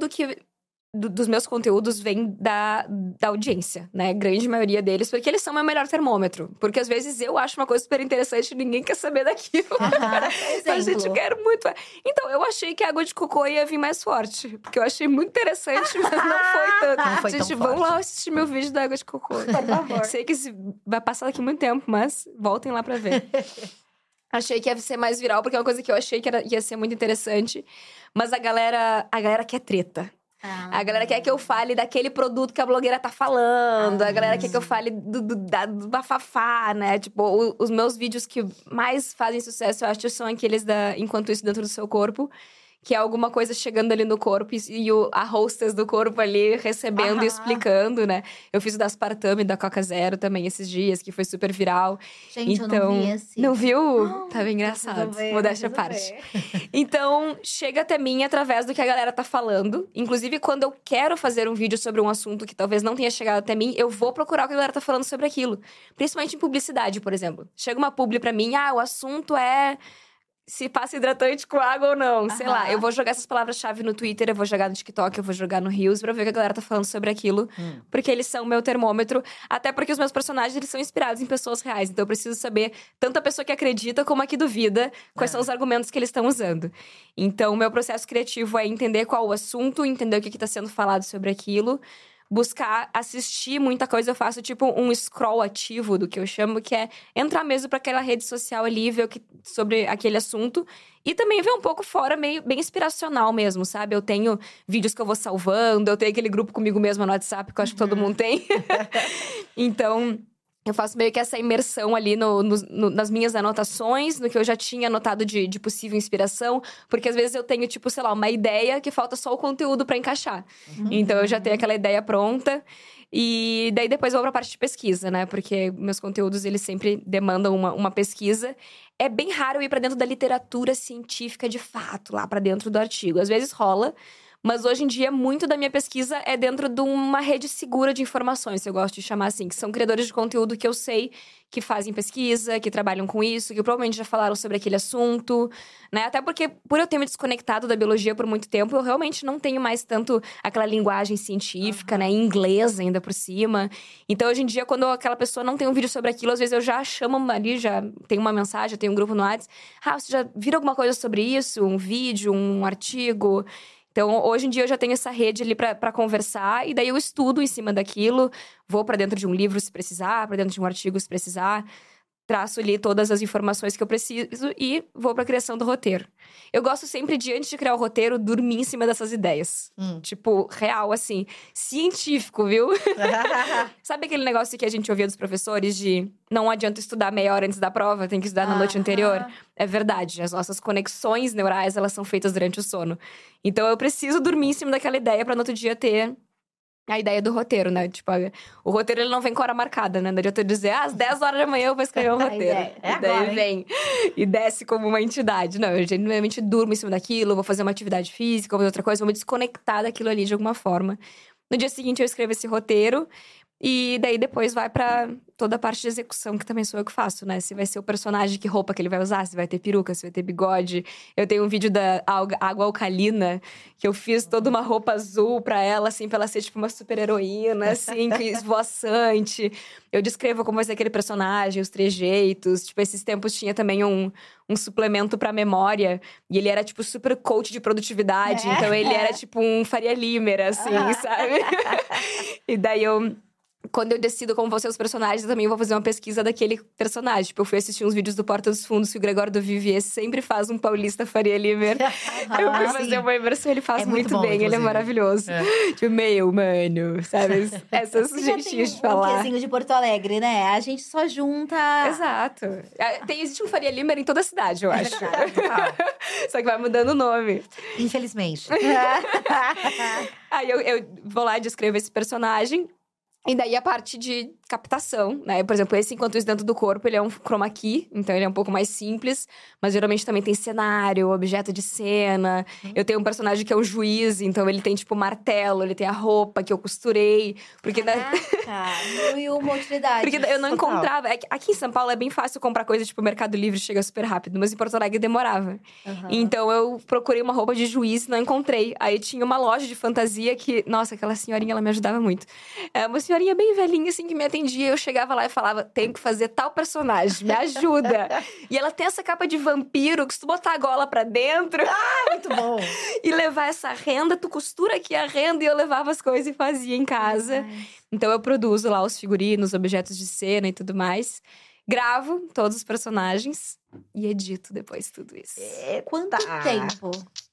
dos meus conteúdos vem da audiência, né? Grande maioria deles, porque eles são o meu melhor termômetro. Porque às vezes eu acho uma coisa super interessante e ninguém quer saber daquilo. A gente quer muito. Então, eu achei que a água de cocô ia vir mais forte. Porque eu achei muito interessante, mas não foi tanto. Não foi gente, tão vamos forte. lá assistir meu vídeo da água de cocô. Por favor. Sei que vai passar daqui muito tempo, mas voltem lá pra ver. Achei que ia ser mais viral, porque é uma coisa que eu achei que ia ser muito interessante. Mas a galera quer treta. A galera quer que eu fale daquele produto que a blogueira tá falando. A galera quer que eu fale do bafafá, né? Tipo, os meus vídeos que mais fazem sucesso, eu acho, são aqueles da Enquanto Isso Dentro do Seu Corpo. Que é alguma coisa chegando ali no corpo e a hostess do corpo ali recebendo e explicando, né? Eu fiz o da Aspartame, da Coca Zero também esses dias, que foi super viral. Gente, então, eu não vi esse. Não viu? Não, Tava engraçado. preciso ver, Modéstia à preciso parte. Então, chega até mim através do que a galera tá falando. Inclusive, quando eu quero fazer um vídeo sobre um assunto que talvez não tenha chegado até mim, eu vou procurar o que a galera tá falando sobre aquilo. Principalmente em publicidade, por exemplo. Chega uma publi pra mim, o assunto é… se passa hidratante com água ou não, sei lá. Eu vou jogar essas palavras-chave no Twitter, eu vou jogar no TikTok, eu vou jogar no Reels pra ver o que a galera tá falando sobre aquilo. Porque eles são o meu termômetro. Até porque os meus personagens, eles são inspirados em pessoas reais. Então eu preciso saber, tanto a pessoa que acredita como a que duvida, quais são os argumentos que eles estão usando. Então o meu processo criativo é entender qual o assunto, entender o que tá sendo falado sobre aquilo. Buscar assistir muita coisa, eu faço tipo um scroll ativo, do que eu chamo, que é entrar mesmo pra aquela rede social ali, ver sobre aquele assunto. E também ver um pouco fora, meio bem inspiracional mesmo, sabe? Eu tenho vídeos que eu vou salvando, eu tenho aquele grupo comigo mesma no WhatsApp, que eu acho que todo mundo tem. Então… eu faço meio que essa imersão ali nas minhas anotações, no que eu já tinha anotado de possível inspiração. Porque às vezes eu tenho, tipo, sei lá, uma ideia que falta só o conteúdo pra encaixar. Então eu já tenho aquela ideia pronta. E daí depois eu vou pra parte de pesquisa, né? Porque meus conteúdos, eles sempre demandam uma pesquisa. É bem raro ir pra dentro da literatura científica de fato, lá pra dentro do artigo. Às vezes rola… Mas hoje em dia, muito da minha pesquisa é dentro de uma rede segura de informações, se eu gosto de chamar assim. Que são criadores de conteúdo que eu sei que fazem pesquisa, que trabalham com isso, que provavelmente já falaram sobre aquele assunto, né? Até porque, por eu ter me desconectado da biologia por muito tempo, eu realmente não tenho mais tanto aquela linguagem científica, né? Em inglês ainda por cima. Então, hoje em dia, quando aquela pessoa não tem um vídeo sobre aquilo, às vezes eu já chamo ali, já tem uma mensagem, tem um grupo no WhatsApp. Você já viu alguma coisa sobre isso? Um vídeo, um artigo? Então, hoje em dia, eu já tenho essa rede ali pra conversar. E daí, eu estudo em cima daquilo. Vou pra dentro de um livro, se precisar. Pra dentro de um artigo, se precisar. Traço ali todas as informações que eu preciso. E vou pra criação do roteiro. Eu gosto sempre de, antes de criar o roteiro, dormir em cima dessas ideias. Tipo, real, assim. Científico, viu? Sabe aquele negócio que a gente ouvia dos professores de... Não adianta estudar meia hora antes da prova, tem que estudar na noite anterior. É verdade, as nossas conexões neurais, elas são feitas durante o sono. Então, eu preciso dormir em cima daquela ideia pra no outro dia ter a ideia do roteiro, né? Tipo, o roteiro, ele não vem com hora marcada, né? Não adianta eu dizer, às 10 horas da manhã eu vou escrever um roteiro. É daí agora, vem e desce como uma entidade. Não, eu genuinamente durmo em cima daquilo, vou fazer uma atividade física, vou fazer outra coisa, vou me desconectar daquilo ali de alguma forma. No dia seguinte, eu escrevo esse roteiro. E daí, depois vai pra toda a parte de execução, que também sou eu que faço, né? Se vai ser o personagem, que roupa que ele vai usar, se vai ter peruca, se vai ter bigode. Eu tenho um vídeo da água alcalina, que eu fiz toda uma roupa azul pra ela, assim, pra ela ser tipo uma super heroína, assim, esvoaçante. Eu descrevo como vai ser aquele personagem, os trejeitos. Tipo, esses tempos tinha também um suplemento pra memória. E ele era, tipo, super coach de produtividade. Então, ele era, tipo, um Faria Limer, assim, sabe? E daí, quando eu decido como vão ser os personagens, eu também vou fazer uma pesquisa daquele personagem. Tipo, eu fui assistir uns vídeos do Porta dos Fundos, que o Gregório do Vivier sempre faz um paulista Faria Limer. Eu fui fazer uma imersão, ele faz muito bom, bem, inclusive. Ele é maravilhoso. Tipo, meio humano, sabe? Essas jeitinhos de falar. Tem um de Porto Alegre, né? A gente só junta... Exato. Existe um Faria Limer em toda a cidade, eu acho. Só que vai mudando o nome. Infelizmente. Aí eu vou lá e descrevo esse personagem. E daí a parte de captação, né? Por exemplo, esse Enquanto Isso Dentro do Corpo, ele é um chroma key. Então, ele é um pouco mais simples. Mas, geralmente, também tem cenário, objeto de cena. Eu tenho um personagem que é o juiz. Então, ele tem, tipo, martelo. Ele tem a roupa que eu costurei. Porque... E uma utilidade. Porque eu não encontrava. Aqui em São Paulo é bem fácil comprar coisa, tipo, o Mercado Livre chega super rápido. Mas em Porto Alegre demorava. Então, eu procurei uma roupa de juiz e não encontrei. Aí, tinha uma loja de fantasia que... Nossa, aquela senhorinha, ela me ajudava muito. Uma senhorinha bem velhinha, assim, que me atendia. Eu chegava lá e falava, tenho que fazer tal personagem, me ajuda. E ela tem essa capa de vampiro, que se tu botar a gola pra dentro... muito bom! E levar essa renda, tu costura aqui a renda. E eu levava as coisas e fazia em casa. Então, eu produzo lá os figurinos, objetos de cena e tudo mais. Gravo todos os personagens e edito depois tudo isso. Quanto tempo?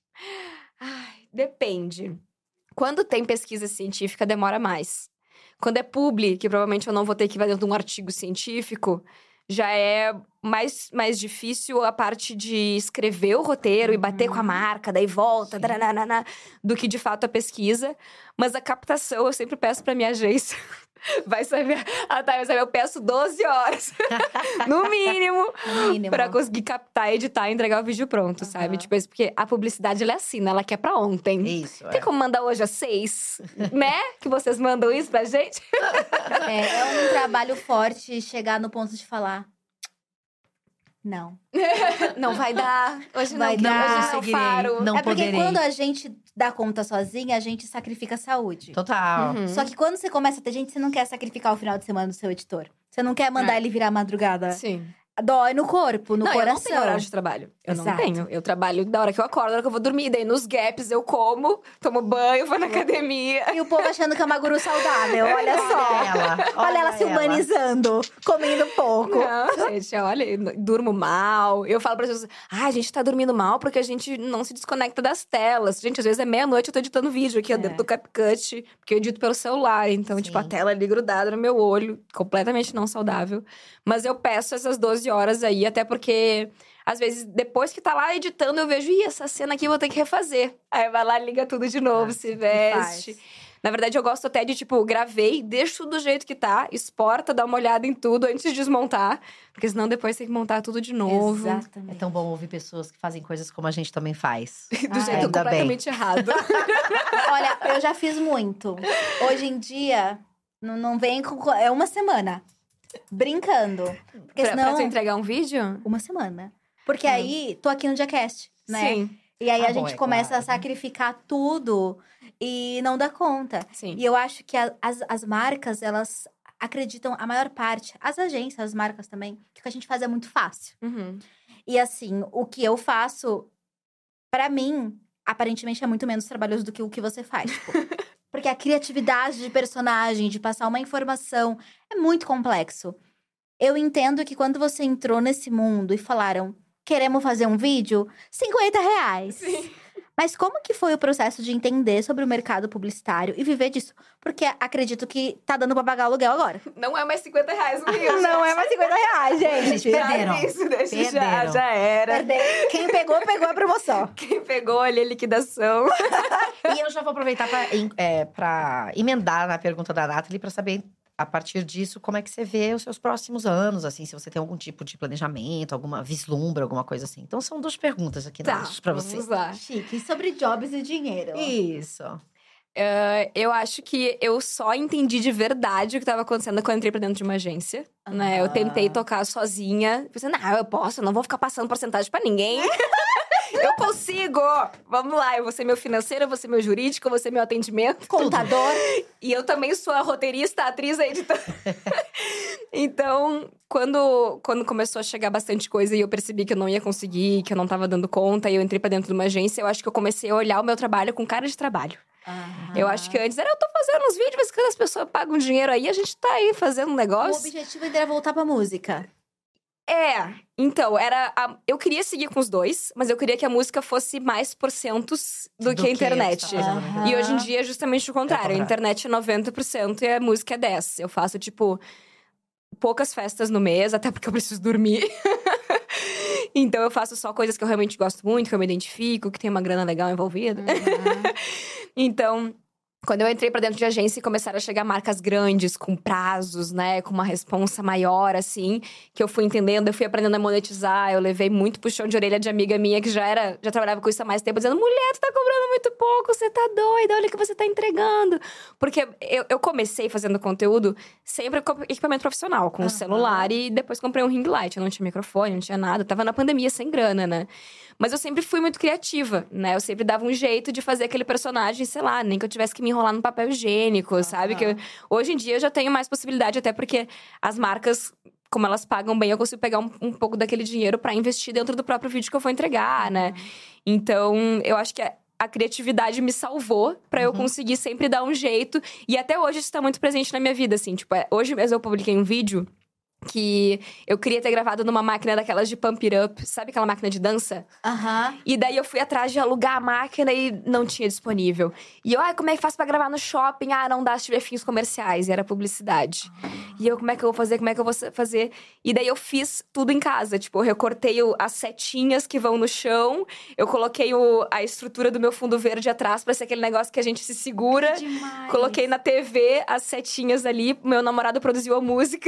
Depende. Quando tem pesquisa científica, demora mais. Quando é publi, que provavelmente eu não vou ter que ir dentro de um artigo científico, já é mais difícil a parte de escrever o roteiro e bater com a marca, daí volta, do que de fato a pesquisa. Mas a captação, eu sempre peço pra minha agência. Vai saber. Eu peço 12 horas. No mínimo. Pra conseguir captar, editar e entregar o vídeo pronto, sabe? Tipo, porque a publicidade, ela é assim, né? Ela quer pra ontem. Isso, Tem como mandar hoje às 6? Né? Que vocês mandam isso pra gente? É um trabalho forte chegar no ponto de falar... Não. Não vai dar. Hoje vai não dar. Hoje não faro. Não porque poderei. Quando a gente dá conta sozinha, a gente sacrifica a saúde. Total. Só que quando você começa a ter gente, você não quer sacrificar o final de semana do seu editor. Você não quer mandar ele virar madrugada. Sim. Dói no corpo, no coração. Eu não tenho horário de trabalho. Eu não tenho. Eu trabalho da hora que eu acordo, da hora que eu vou dormir. Daí nos gaps eu como, tomo banho, vou na academia. E o povo achando que é uma guru saudável. Olha só. Olha ela se humanizando, comendo pouco. Não, gente, olha, eu durmo mal. Eu falo pra pessoas, a gente tá dormindo mal porque a gente não se desconecta das telas. Gente, às vezes é meia-noite, eu tô editando vídeo aqui, dentro do CapCut, porque eu edito pelo celular. Então, tipo, a tela ali grudada no meu olho, completamente não saudável. Mas eu peço essas 12 horas aí, até porque... Às vezes, depois que tá lá editando, eu vejo... Ih, essa cena aqui eu vou ter que refazer. Aí vai lá, liga tudo de novo, se veste. Na verdade, eu gosto até de, tipo, gravei, deixo tudo do jeito que tá, exporta, dá uma olhada em tudo antes de desmontar. Porque senão depois tem que montar tudo de novo. Exatamente. É tão bom ouvir pessoas que fazem coisas como a gente também faz. Do jeito ainda completamente errado. Olha, eu já fiz muito. Hoje em dia, não vem com... É uma semana. Brincando. Porque Pra tu entregar um vídeo? Uma semana. Porque aí, tô aqui no Diacast, né? Sim. E aí a bom, gente é começa claro. a sacrificar tudo e não dá conta. Sim. E eu acho que as marcas, elas acreditam, a maior parte, as agências, as marcas também, que o que a gente faz é muito fácil. Uhum. E assim, o que eu faço, pra mim, aparentemente é muito menos trabalhoso do que o que você faz. Tipo, porque a criatividade de personagem, de passar uma informação, é muito complexo. Eu entendo que quando você entrou nesse mundo e falaram, queremos fazer um vídeo, R$50. Sim. Mas como que foi o processo de entender sobre o mercado publicitário e viver disso? Porque acredito que tá dando pra pagar o aluguel agora. Não é mais R$50 no Rio. Não é mais R$50, gente. Perderam. Isso, Perderam. já era. Quem pegou a promoção. Quem pegou ali a liquidação. E eu já vou aproveitar pra emendar na pergunta da Nathalie, pra saber, a partir disso, como é que você vê os seus próximos anos, assim, se você tem algum tipo de planejamento, alguma vislumbra, alguma coisa assim. Então, são 2 perguntas aqui, Tá, Nath, pra você. vamos lá. Chique. Sobre jobs e dinheiro. Isso. Eu acho que eu só entendi de verdade o que estava acontecendo quando eu entrei pra dentro de uma agência. Né? Eu tentei tocar sozinha. Pensei, não, eu posso, não vou ficar passando porcentagem pra ninguém. Eu consigo! Vamos lá, eu vou ser meu financeiro, eu vou ser meu jurídico, eu vou ser meu atendimento. Contador. E eu também sou a roteirista, a atriz, a editora. Então, quando começou a chegar bastante coisa e eu percebi que eu não ia conseguir, que eu não tava dando conta, e eu entrei pra dentro de uma agência, eu acho que eu comecei a olhar o meu trabalho com cara de trabalho. Eu acho que antes eu tô fazendo uns vídeos, mas quando as pessoas pagam dinheiro aí, a gente tá aí fazendo um O negócio. objetivo ainda era voltar pra música. Então, eu queria seguir com os 2, mas eu queria que a música fosse mais porcentos do que a internet. você tá fazendo. E hoje em dia é justamente o contrário. É o A internet é 90% e a música é 10%. Eu faço, tipo, poucas festas no mês, até porque eu preciso dormir. Então, eu faço só coisas que eu realmente gosto muito, que eu me identifico, que tem uma grana legal envolvida. Então, quando eu entrei pra dentro de agência e começaram a chegar marcas grandes, com prazos, né? Com uma responsa maior, assim. Que eu fui entendendo, eu fui aprendendo a monetizar. Eu levei muito puxão de orelha de amiga minha que já trabalhava com isso há mais tempo. Dizendo, mulher, tu tá cobrando muito pouco, você tá doida, olha o que você tá entregando. Porque eu comecei fazendo conteúdo sempre com equipamento profissional. Com o celular e depois comprei um ring light. Eu não tinha microfone, não tinha nada. Tava na pandemia sem grana, né? Mas eu sempre fui muito criativa, né? Eu sempre dava um jeito de fazer aquele personagem, sei lá, nem que eu tivesse que me enrolar no papel higiênico, sabe? Que hoje em dia eu já tenho mais possibilidade, até porque as marcas, como elas pagam bem, eu consigo pegar um pouco daquele dinheiro pra investir dentro do próprio vídeo que eu vou entregar, né? Então, eu acho que a criatividade me salvou pra eu conseguir sempre dar um jeito. E até hoje isso tá muito presente na minha vida, assim. Tipo, hoje mesmo eu publiquei um vídeo que eu queria ter gravado numa máquina daquelas de pump it up. Sabe aquela máquina de dança? E daí eu fui atrás de alugar a máquina e não tinha disponível. E eu, como é que faço pra gravar no shopping? Não dá se tiver fins comerciais. E era publicidade. E eu, como é que eu vou fazer? Como é que eu vou fazer? E daí eu fiz tudo em casa. Tipo, eu recortei as setinhas que vão no chão. Eu coloquei a estrutura do meu fundo verde atrás pra ser aquele negócio que a gente se segura. Coloquei na TV as setinhas ali. Meu namorado produziu a música.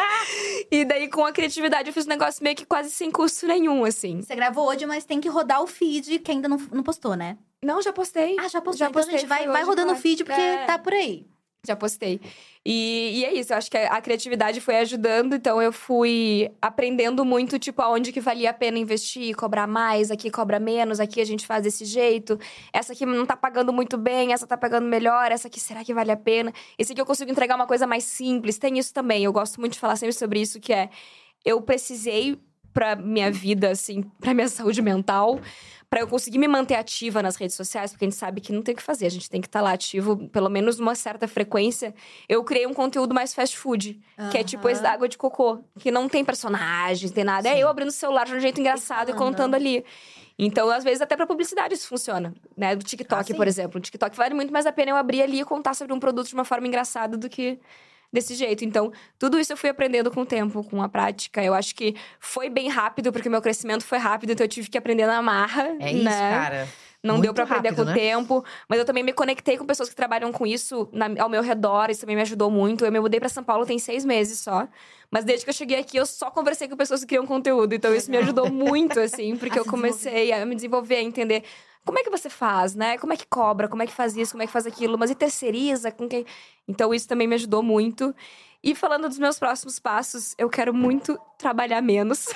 E daí, com a criatividade, eu fiz um negócio meio que quase sem custo nenhum, assim. Você gravou hoje, mas tem que rodar o feed, que ainda não postou, né? Não, já postei. Já postou. Já Então, postei, gente, vai foi hoje, rodando o claro. feed, porque tá por aí. Já postei. E é isso, eu acho que a criatividade foi ajudando. Então, eu fui aprendendo muito, tipo, aonde que valia a pena investir, cobrar mais, aqui cobra menos, aqui a gente faz desse jeito. Essa aqui não tá pagando muito bem, essa tá pagando melhor, essa aqui será que vale a pena? Esse aqui eu consigo entregar uma coisa mais simples. Tem isso também, eu gosto muito de falar sempre sobre isso, que é... Eu precisei pra minha vida, assim, pra minha saúde mental... Pra eu conseguir me manter ativa nas redes sociais, porque a gente sabe que não tem o que fazer. A gente tem que estar lá ativo, pelo menos numa certa frequência. Eu criei um conteúdo mais fast food. Que é tipo esse da água de cocô. Que não tem personagem, não tem nada. É eu abrindo o celular de um jeito engraçado e contando ali. Então, às vezes, até pra publicidade isso funciona. Né? Do TikTok, por exemplo. O TikTok vale muito mais a pena eu abrir ali e contar sobre um produto de uma forma engraçada do que... desse jeito. Então, tudo isso eu fui aprendendo com o tempo, com a prática. Eu acho que foi bem rápido, porque o meu crescimento foi rápido, então eu tive que aprender na marra, É isso, né? cara. Não Muito deu pra aprender rápido, com o né? tempo. Mas eu também me conectei com pessoas que trabalham com isso ao meu redor. Isso também me ajudou muito. Eu me mudei pra São Paulo tem 6 meses só. Mas desde que eu cheguei aqui, eu só conversei com pessoas que criam conteúdo. Então isso me ajudou muito, assim. Porque eu comecei a me desenvolver, a entender... Como é que você faz, né? Como é que cobra? Como é que faz isso? Como é que faz aquilo? Mas e terceiriza? Com quem? Então, isso também me ajudou muito. E falando dos meus próximos passos, eu quero muito trabalhar menos.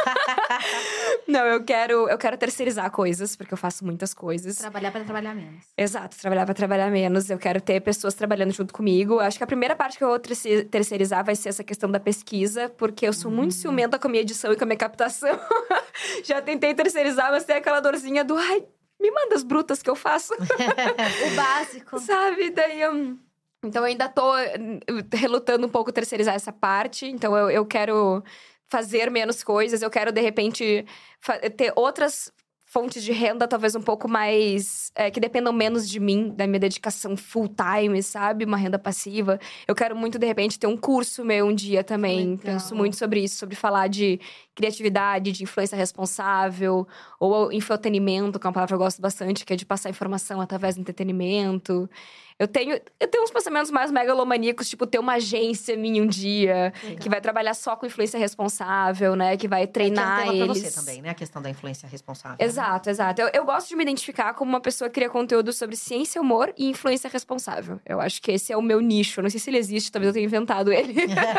Não, eu quero terceirizar coisas, porque eu faço muitas coisas. Trabalhar pra trabalhar menos. Exato, trabalhar pra trabalhar menos. Eu quero ter pessoas trabalhando junto comigo. Acho que a primeira parte que eu vou terceirizar vai ser essa questão da pesquisa, porque eu sou muito ciumenta com a minha edição e com a minha captação. Já tentei terceirizar, mas tem aquela dorzinha do... Ai, me manda as brutas que eu faço. O básico. Sabe? Daí Então, eu ainda tô relutando um pouco terceirizar essa parte. Então, eu quero fazer menos coisas. Eu quero, de repente, ter outras fontes de renda, talvez um pouco mais... que dependam menos de mim, da minha dedicação full time, sabe? Uma renda passiva. Eu quero muito, de repente, ter um curso meu um dia também. Legal. Penso muito sobre isso. Sobre falar de criatividade, de influência responsável. Ou infotenimento, que é uma palavra que eu gosto bastante. Que é de passar informação através do entretenimento. Eu tenho uns pensamentos mais megalomaníacos, tipo, ter uma agência minha um dia. Legal. Que vai trabalhar só com influência responsável, né? Que vai treinar que é um tema pra eles. você também, né? A questão da influência responsável. Exato, exato. Eu gosto de me identificar como uma pessoa que cria conteúdo sobre ciência, humor e influência responsável. Eu acho que esse é o meu nicho. Eu não sei se ele existe, talvez eu tenha inventado ele.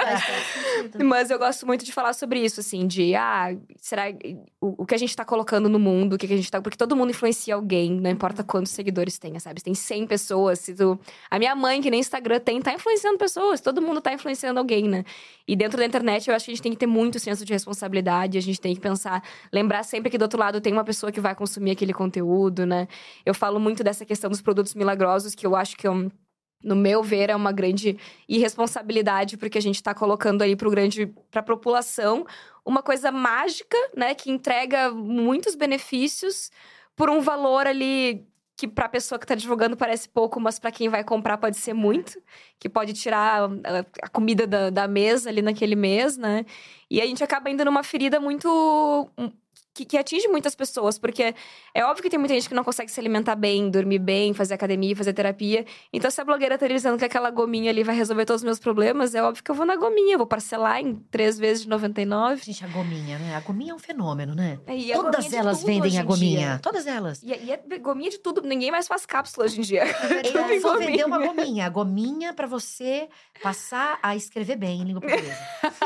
Mas eu gosto muito de falar sobre isso, assim, de... será o que a gente tá colocando no mundo, o que a gente tá... Porque todo mundo influencia alguém, não importa quantos seguidores tenha, sabe? Se tem 100 pessoas, a minha mãe, que nem Instagram tem, tá influenciando pessoas. Todo mundo tá influenciando alguém, né? E dentro da internet, eu acho que a gente tem que ter muito senso de responsabilidade. A gente tem que pensar... Lembrar sempre que do outro lado tem uma pessoa que vai consumir aquele conteúdo, né? Eu falo muito dessa questão dos produtos milagrosos, que eu acho que no meu ver, é uma grande irresponsabilidade, porque a gente tá colocando aí pra população uma coisa mágica, né? Que entrega muitos benefícios por um valor ali que pra pessoa que tá divulgando parece pouco, mas pra quem vai comprar pode ser muito. Que pode tirar a comida da mesa ali naquele mês, né? E a gente acaba indo numa ferida muito... Que atinge muitas pessoas, porque é óbvio que tem muita gente que não consegue se alimentar bem, dormir bem, fazer academia, fazer terapia. Então, se a blogueira tá dizendo que aquela gominha ali vai resolver todos os meus problemas, é óbvio que eu vou na gominha. Eu vou parcelar em 3 vezes de 99. Gente, a gominha, né? A gominha é um fenômeno, né? E a Todas gominha de elas tudo vendem hoje a em gominha. dia. Todas elas. E é gominha de tudo. Ninguém mais faz cápsula hoje em dia. Ele só vendeu uma gominha. A gominha pra você passar a escrever bem em língua portuguesa.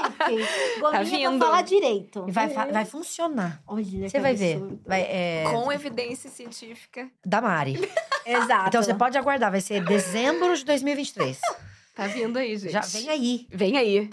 Gominha vindo. pra falar direito. E vai funcionar. Olha, Você vai ver. ver. Com evidência científica. Da Mari. Exato. Então, você pode aguardar. Vai ser dezembro de 2023. Tá vindo aí, gente. Já vem aí. Vem aí.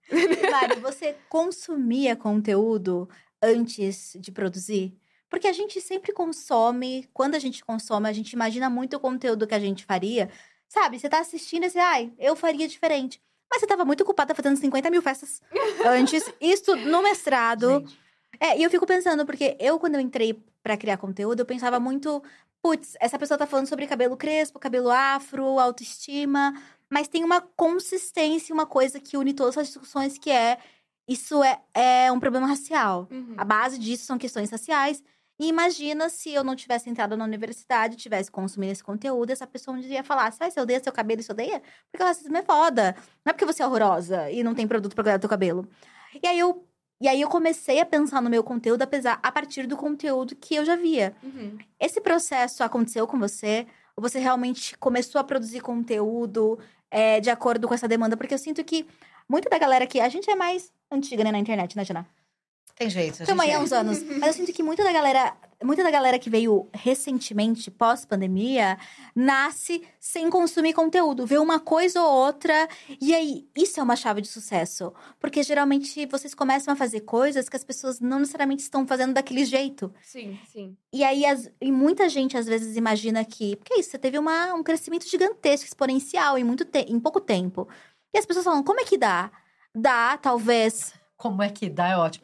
Mari, você consumia conteúdo antes de produzir? Porque a gente sempre consome, quando a gente consome, a gente imagina muito o conteúdo que a gente faria. Sabe, você tá assistindo e você, eu faria diferente. Mas você tava muito ocupada fazendo 50 mil festas antes. Isso no mestrado. Gente. E eu fico pensando, porque quando eu entrei pra criar conteúdo, eu pensava muito... Putz, essa pessoa tá falando sobre cabelo crespo, cabelo afro, autoestima... Mas tem uma consistência, uma coisa que une todas as discussões, que isso é um problema racial. Uhum. A base disso são questões raciais. E imagina se eu não tivesse entrado na universidade, tivesse consumido esse conteúdo, essa pessoa um dia ia falar, você odeia seu cabelo e você odeia? Porque o racismo é foda. Não é porque você é horrorosa e não tem produto pra cuidar do teu cabelo. E aí eu comecei a pensar no meu conteúdo, a partir do conteúdo que eu já via. Uhum. Esse processo aconteceu com você? Ou você realmente começou a produzir conteúdo de acordo com essa demanda? Porque eu sinto que muita da galera que... A gente é mais antiga, né, na internet, né, Jana? Tem jeito. Estamos aí há uns anos. Mas eu sinto que muita da galera que veio recentemente, pós-pandemia, nasce sem consumir conteúdo. Vê uma coisa ou outra. E aí, isso é uma chave de sucesso. Porque, geralmente, vocês começam a fazer coisas que as pessoas não necessariamente estão fazendo daquele jeito. Sim, sim. E aí, e muita gente, às vezes, imagina que... Porque é isso, você teve um crescimento gigantesco, exponencial, em pouco tempo. E as pessoas falam, como é que dá? Dá, talvez... Como é que dá? É ótimo.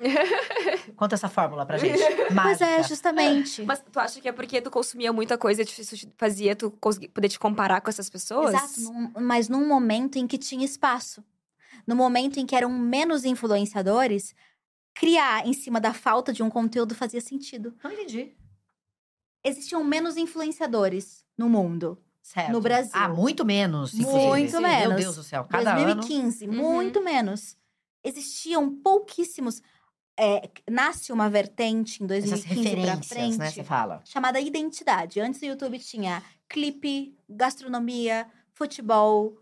Conta essa fórmula pra gente. Mas Mágica. justamente. Mas tu acha que é porque tu consumia muita coisa, difícil fazia tu poder te comparar com essas pessoas? Exato, mas num momento em que tinha espaço. No momento em que eram menos influenciadores, criar em cima da falta de um conteúdo fazia sentido. Não entendi. existiam menos influenciadores no mundo. Certo. No Brasil. Ah, muito menos, inclusive. Muito menos. Meu Deus do céu, cada 2015, muito menos. Existiam pouquíssimos. Nasce uma vertente em 2015 Essas referências, pra frente, né, você fala. chamada identidade. Antes do YouTube tinha clipe, gastronomia, futebol,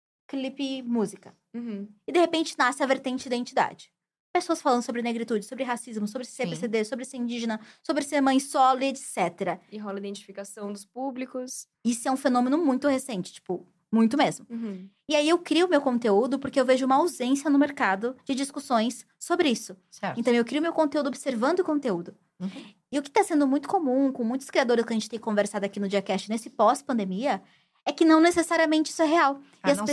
clipe, música. E de repente nasce a vertente identidade. Pessoas falando sobre negritude, sobre racismo, sobre ser PCD, sobre ser indígena, sobre ser mãe solo, etc. E rola identificação dos públicos. Isso é um fenômeno muito recente, tipo, muito mesmo. E aí eu crio meu conteúdo porque eu vejo uma ausência no mercado de discussões sobre isso. Certo. Então eu crio meu conteúdo observando o conteúdo. E o que tá sendo muito comum com muitos criadores que a gente tem conversado aqui no Diacast nesse pós-pandemia é que não necessariamente isso é real.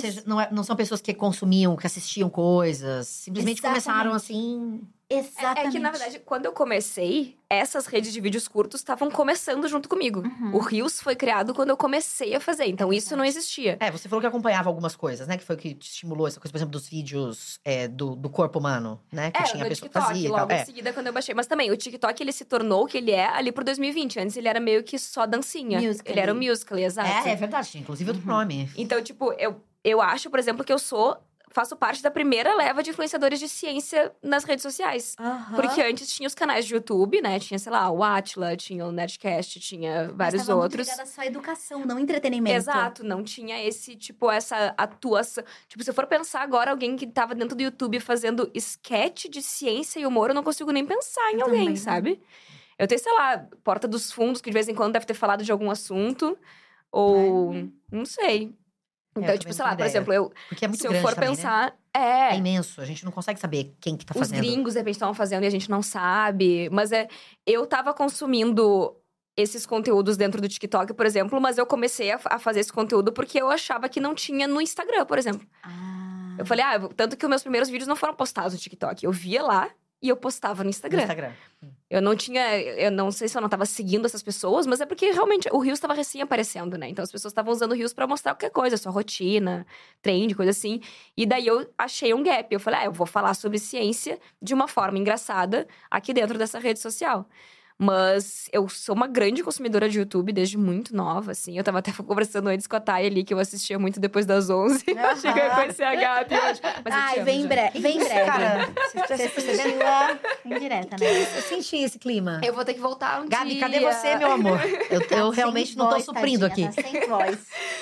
E não são pessoas que consumiam, que assistiam coisas. Simplesmente começaram assim… Exatamente. É que, na verdade, quando eu comecei, essas redes de vídeos curtos estavam começando junto comigo. O Reels foi criado quando eu comecei a fazer. Então, isso não existia. Você falou que acompanhava algumas coisas, né? Que foi o que te estimulou essa coisa, por exemplo, dos vídeos do corpo humano, né? Que tinha a pessoa que fazia e tal. Logo em seguida, quando eu baixei. Mas também, o TikTok, ele se tornou o que ele é ali por 2020. Antes, ele era meio que só dancinha. Musical.ly. Ele era o Musical.ly, exato. É verdade. Tinha inclusive outro nome. Então, tipo, eu acho, por exemplo, que faço parte da primeira leva de influenciadores de ciência nas redes sociais. Porque antes tinha os canais de YouTube, né? Tinha, sei lá, o Atila, tinha o Nerdcast, tinha vários outros. Mas ligada só à educação, não entretenimento. Exato, não tinha essa atuação. Tipo, se eu for pensar agora, alguém que tava dentro do YouTube fazendo sketch de ciência e humor, eu não consigo nem pensar em alguém, sabe? Eu tenho, sei lá, Porta dos Fundos, que de vez em quando deve ter falado de algum assunto. Ou… não sei. Então, tipo, sei lá, por exemplo, porque é muito se eu grande for também, pensar… né? É imenso, a gente não consegue saber quem que tá fazendo. Os gringos, de repente, estavam fazendo e a gente não sabe. Mas eu tava consumindo esses conteúdos dentro do TikTok, por exemplo. Mas eu comecei a fazer esse conteúdo porque eu achava que não tinha no Instagram, por exemplo. Eu falei, tanto que os meus primeiros vídeos não foram postados no TikTok. Eu via lá e eu postava no Instagram. Eu não sei se eu não tava seguindo essas pessoas, mas é porque realmente o Reels tava recém aparecendo, né? Então as pessoas estavam usando o Reels pra mostrar qualquer coisa, sua rotina, trend, coisa assim. E daí eu achei um gap. Eu falei, eu vou falar sobre ciência de uma forma engraçada aqui dentro dessa rede social. Mas eu sou uma grande consumidora de YouTube desde muito nova, assim. Eu tava até conversando antes com a Thay ali, que eu assistia muito depois das 11. Cheguei com esse gap hoje. Mas vem em breve. Vem em breve. Cara, você percebeu lá indireta, né? Eu senti esse clima. Eu vou ter que voltar um Gabi, dia. cadê você, meu amor? Eu realmente não tô suprindo aqui. Tá sem voz.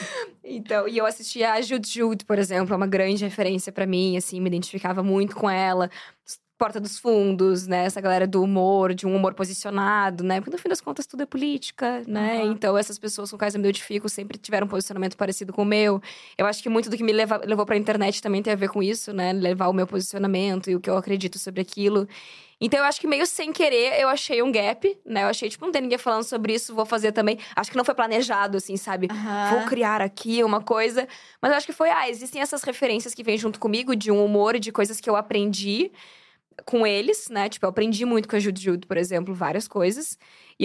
Então, e eu assistia a Jude, por exemplo, é uma grande referência pra mim, assim, me identificava muito com ela. Porta dos Fundos, né? Essa galera do humor, de um humor posicionado, né? Porque no fim das contas tudo é política, né? Então essas pessoas com quais eu me identifico sempre tiveram um posicionamento parecido com o meu. Eu acho que muito do que me levou pra internet também tem a ver com isso, né? Levar o meu posicionamento e o que eu acredito sobre aquilo. Então, eu acho que meio sem querer, eu achei um gap, né? Eu achei, tipo, não tem ninguém falando sobre isso, vou fazer também. Acho que não foi planejado, assim, sabe? Vou criar aqui uma coisa. Mas eu acho que foi, existem essas referências que vêm junto comigo, de um humor e de coisas que eu aprendi com eles, né? Tipo, eu aprendi muito com a Jude, por exemplo, várias coisas.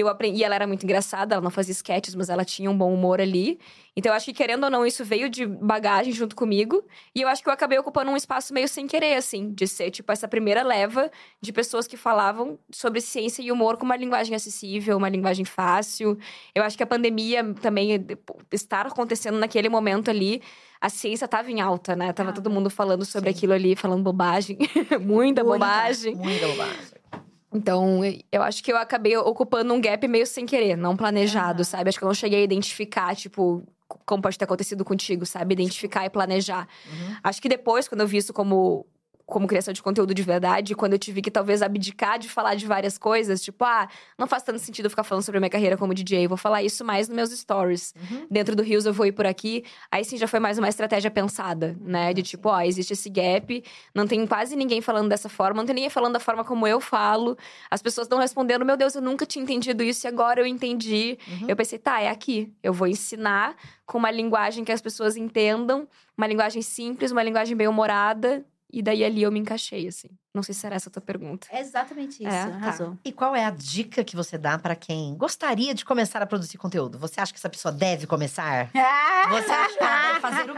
E ela era muito engraçada, ela não fazia sketches, mas ela tinha um bom humor ali. Então, eu acho que, querendo ou não, isso veio de bagagem junto comigo. E eu acho que eu acabei ocupando um espaço meio sem querer, assim. De ser, tipo, essa primeira leva de pessoas que falavam sobre ciência e humor com uma linguagem acessível, uma linguagem fácil. Eu acho que a pandemia também, estar acontecendo naquele momento ali, a ciência tava em alta, né? Tava todo mundo falando sobre aquilo ali, falando bobagem. Muita bobagem. Muita bobagem. Então, eu acho que eu acabei ocupando um gap meio sem querer, não planejado, sabe? Acho que eu não cheguei a identificar, tipo, como pode ter acontecido contigo, sabe? Identificar e planejar. Acho que depois, quando eu vi isso como criação de conteúdo de verdade, quando eu tive que talvez abdicar de falar de várias coisas, tipo, não faz tanto sentido eu ficar falando sobre a minha carreira como DJ, vou falar isso mais nos meus stories. Dentro do Reels eu vou ir por aqui. Aí sim já foi mais uma estratégia pensada, né? De tipo, existe esse gap, não tem quase ninguém falando dessa forma, não tem ninguém falando da forma como eu falo. As pessoas estão respondendo, meu Deus, eu nunca tinha entendido isso e agora eu entendi. Eu pensei, é aqui. Eu vou ensinar com uma linguagem que as pessoas entendam, uma linguagem simples, uma linguagem bem-humorada. E daí ali eu me encaixei, assim. Não sei se era essa a tua pergunta. É exatamente isso, arrasou. E qual é a dica que você dá pra quem gostaria de começar a produzir conteúdo? Você acha que essa pessoa deve começar? Você acha que ela deve fazer o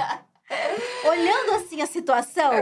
quê? Olhando assim a situação…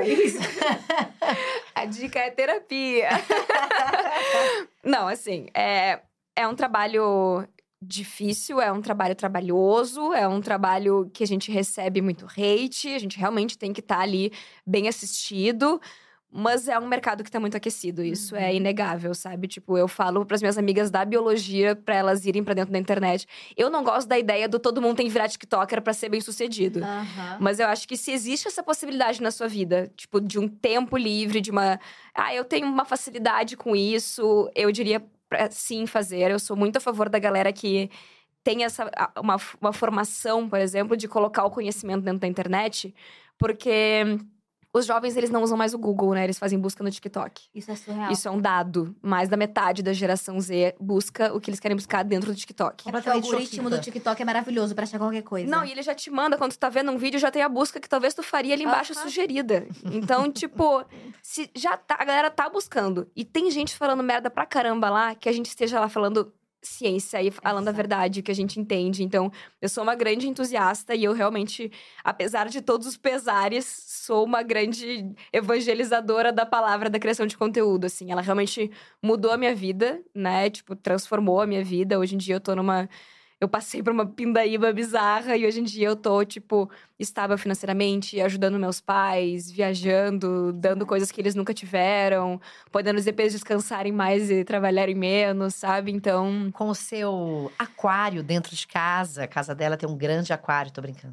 A dica é terapia. Não, assim, é um trabalho difícil, é um trabalho trabalhoso, é um trabalho que a gente recebe muito hate, a gente realmente tem que estar ali bem assistido. Mas é um mercado que tá muito aquecido, isso é inegável, sabe? Tipo, eu falo pras minhas amigas da biologia pra elas irem pra dentro da internet. Eu não gosto da ideia do todo mundo tem que virar tiktoker pra ser bem-sucedido. Mas eu acho que se existe essa possibilidade na sua vida, tipo, de um tempo livre, de uma... eu tenho uma facilidade com isso, eu diria pra sim fazer. Eu sou muito a favor da galera que tem uma formação, por exemplo, de colocar o conhecimento dentro da internet, porque... Os jovens, eles não usam mais o Google, né? Eles fazem busca no TikTok. Isso é surreal. Isso é um dado. Mais da metade da geração Z busca o que eles querem buscar dentro do TikTok. É porque o algoritmo do TikTok é maravilhoso pra achar qualquer coisa. Não, e ele já te manda, quando tu tá vendo um vídeo, já tem a busca que talvez tu faria ali embaixo sugerida. Então, tipo, se já tá, a galera tá buscando. E tem gente falando merda pra caramba lá, que a gente esteja lá falando ciência e falando a verdade, o que a gente entende. Então, eu sou uma grande entusiasta e eu realmente, apesar de todos os pesares, sou uma grande evangelizadora da palavra da criação de conteúdo, assim. Ela realmente mudou a minha vida, né? Tipo, transformou a minha vida. Hoje em dia eu tô eu passei por uma pindaíba bizarra e hoje em dia eu tô, tipo, estável financeiramente, ajudando meus pais, viajando, dando coisas que eles nunca tiveram, podendo os EPs descansarem mais e trabalharem menos, sabe? Então... Com o seu aquário dentro de casa, a casa dela tem um grande aquário, tô brincando.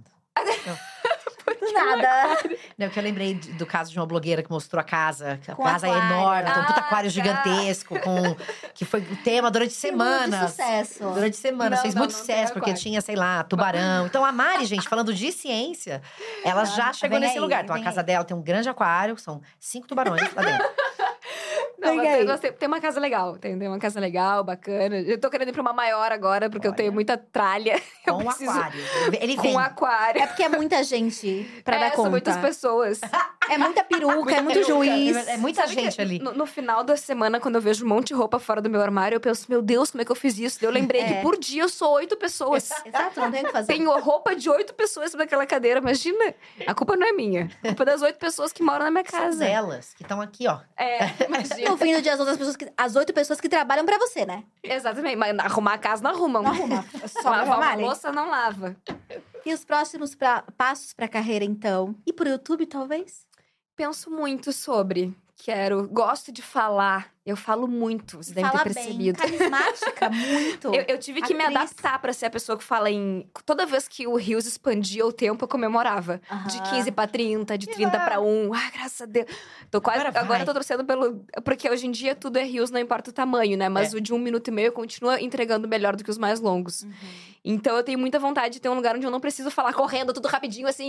Nada. Não, que eu lembrei do caso de uma blogueira que mostrou a casa. A Com casa é aquário. enorme, tem um puta aquário gigantesco, que foi o tema durante semanas. Sucesso. Durante semanas, fez muito não sucesso, tem porque aquário. tinha, sei lá, tubarão. Então a Mari, gente, falando de ciência, ela já chegou vem nesse aí, lugar. Então a vem casa aí. dela tem um grande aquário, são 5 tubarões lá dentro. Não, mas tem uma casa legal, tem uma casa legal, bacana. Eu tô querendo ir pra uma maior agora, porque eu tenho muita tralha. Eu Com um preciso... aquário. Ele Com vem. um aquário. É porque é muita gente pra dar conta. São muitas pessoas. É muita peruca, é muito juiz. É muita Sabe gente que ali. No final da semana, quando eu vejo um monte de roupa fora do meu armário, eu penso, meu Deus, como é que eu fiz isso? Daí eu lembrei que por dia eu sou 8 pessoas. Exato, não tem o que fazer. Tenho roupa de 8 pessoas naquela cadeira, imagina. A culpa não é minha. A culpa é das 8 pessoas que moram na minha São casa. elas que estão aqui, ó. Imagina. No fim do dia, as 8 pessoas que trabalham pra você, né? Exatamente, mas arrumar a casa não arrumam. Não arruma. Só Lavar uma arrumarem. louça não lava. E os próximos passos pra carreira, então? E pro YouTube, talvez? Penso muito sobre. Gosto de falar. Eu falo muito, você deve ter Fala percebido. bem, carismática, muito. Eu tive que me Atriz. adaptar pra ser a pessoa que fala em... Toda vez que o Reels expandia o tempo, eu comemorava. De 15 pra 30, de 30 pra 1. Ai, graças a Deus. Tô quase... Agora eu tô torcendo pelo... Porque hoje em dia tudo é Reels, não importa o tamanho, né? Mas o de 1 minuto e meio continua entregando melhor do que os mais longos. Então eu tenho muita vontade de ter um lugar onde eu não preciso falar correndo, tudo rapidinho, assim.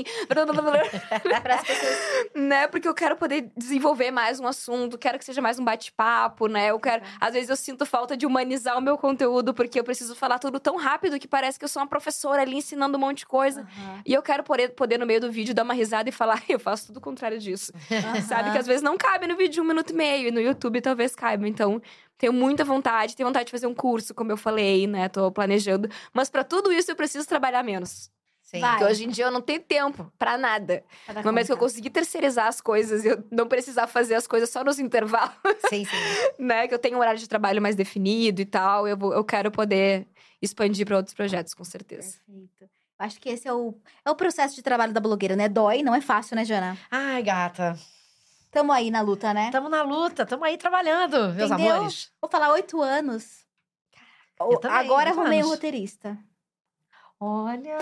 Para as pessoas. Né? Porque eu quero poder desenvolver mais um assunto, quero que seja mais um bate-papo, né? Eu quero... Às vezes eu sinto falta de humanizar o meu conteúdo, porque eu preciso falar tudo tão rápido que parece que eu sou uma professora ali ensinando um monte de coisa. E eu quero poder, no meio do vídeo, dar uma risada e falar, eu faço tudo o contrário disso. Sabe? Que às vezes não cabe no vídeo de 1 minuto e meio, e no YouTube talvez caiba. Então, tenho muita vontade, tenho vontade de fazer um curso, como eu falei, né? Tô planejando. Mas pra tudo isso eu preciso trabalhar menos. Sim. Vai. Porque hoje em dia eu não tenho tempo pra nada. No momento que eu conseguir terceirizar as coisas e eu não precisar fazer as coisas só nos intervalos, Sim. né? Que eu tenho um horário de trabalho mais definido e tal. Eu quero poder expandir pra outros projetos, com certeza. Perfeito. Acho que esse é o processo de trabalho da blogueira, né? Dói, não é fácil, né, Jana? Ai, gata. Tamo aí na luta, né? Tamo na luta, tamo aí trabalhando, meus Entendeu? amores. Vou falar 8 anos. Eu também, Agora 8 arrumei um anos. roteirista. Olha.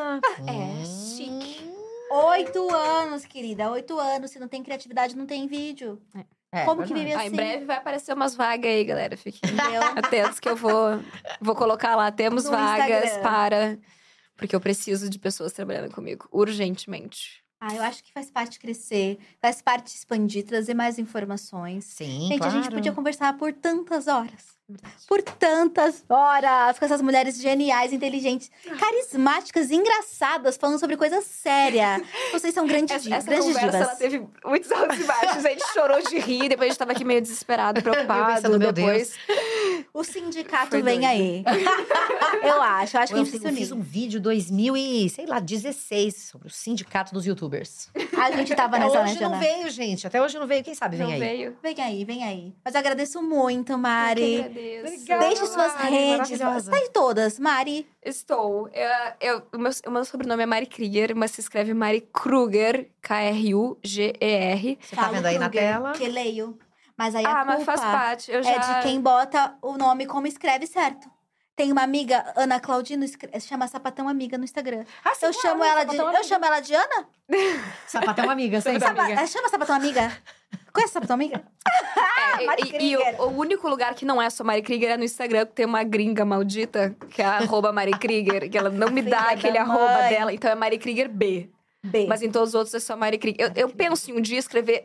Chique. 8 anos, querida. 8 anos. Se não tem criatividade, não tem vídeo. Como que vive assim? Em breve vai aparecer umas vagas aí, galera. Fiquem Entendeu? atentos que eu vou colocar lá. Temos No vagas Instagram. para... Porque eu preciso de pessoas trabalhando comigo, urgentemente. Eu acho que faz parte crescer, faz parte expandir, trazer mais informações. Sim, Gente, claro. a gente podia conversar por tantas horas. Por tantas horas com essas mulheres geniais, inteligentes, carismáticas, engraçadas, falando sobre coisa séria. Vocês são grandes Essa grandes conversa, divas. ela teve muitos altos e baixos. A gente chorou de rir, depois a gente tava aqui meio desesperado, preocupado. pensando, meu depois... O sindicato vem aí. Eu acho que a gente precisa Eu unir. fiz um vídeo 2016 sobre o sindicato dos youtubers. A gente tava Até nessa, hoje né, não Jana? veio, gente. Até hoje não veio. Quem sabe vem Não aí. veio. Vem aí. Mas eu agradeço muito, Mari. Eu que agradeço. Obrigada, Deixe suas Mari, redes. maravilhosa. Tá em todas, Mari. Estou. O meu sobrenome é Mari Krieger, mas se escreve Mari Kruger, Kruger. Você tá vendo aí na tela? Que leio. Mas aí a culpa Mas faz parte. Eu já... é de quem bota o nome como escreve certo. Tem uma amiga, Ana Claudino, chama Sapatão Amiga no Instagram. sim, Eu chamo ela de Ana? Sapatão amiga, sempre Chama Sapatão Amiga? Conhece Sapatão Amiga? Mari E Krieger. o único lugar que não é só Mari Krieger é no Instagram, que tem uma gringa maldita, que é a @Mari Krieger, que ela não me dá Filha aquele da arroba mãe. dela, então é Mari Krieger B. Mas em todos os outros é só Mari Krieger. Eu penso em um dia escrever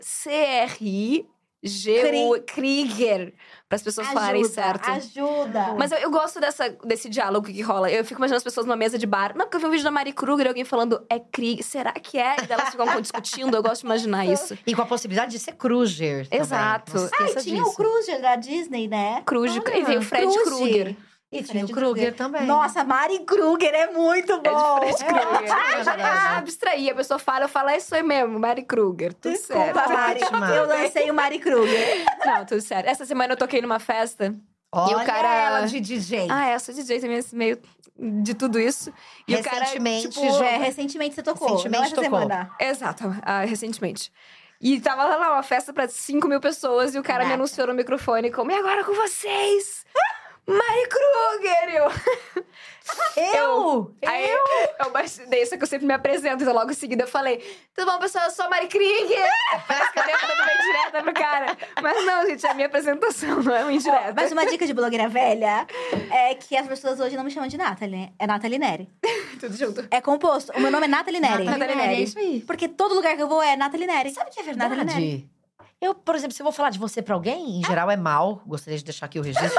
Krieger, para as pessoas falarem certo. Ajuda. Mas eu gosto desse diálogo que rola. Eu fico imaginando as pessoas numa mesa de bar. Não, porque eu vi um vídeo da Mari Kruger e alguém falando é Krieger. Será que é? E elas ficam discutindo. Eu gosto de imaginar isso. E com a possibilidade de ser Kruger também. Exato. Não se esqueça Tinha disso. o Kruger da Disney, né? Kruger. Olha, E veio o Fred Kruger. Kruger. E tinha o Fred Kruger também. Nossa, Mari Kruger é muito bom. Fred Kruger. É verdade. Abstrair. A pessoa fala, eu falo, é isso aí mesmo, Mari Kruger. Tudo certo. Desculpa, Mari. Ótima. Eu lancei o Mari Kruger. Não, tudo certo. Essa semana eu toquei numa festa. Olha E o cara- ela de DJ. Eu sou DJ também, esse meio de tudo isso. E o cara, Recentemente, tipo, Recentemente você tocou. Recentemente não essa tocou. semana. Exato, recentemente. E tava lá uma festa pra 5.000 pessoas e o cara me Caraca. anunciou no microfone como, e agora com vocês? Mari Kruger! Aí eu daí isso que eu sempre me apresento, então logo em seguida eu falei, tudo bom, pessoal, eu sou a Mari Krieger! Parece que eu dei uma indireta pro cara. Mas não, gente, é a minha apresentação, não é uma indireta. Mas uma dica de blogueira velha é que as pessoas hoje não me chamam de Nathalie. É Nathalie Neri. Tudo junto. É composto. O meu nome é Nathalie Neri. Nathalie Neri. É isso aí. Porque todo lugar que eu vou é Nathalie Neri. Sabe que é Nathalie Neri. verdade? Eu, por exemplo, se eu vou falar de você pra alguém, em geral é mal. Gostaria de deixar aqui o registro.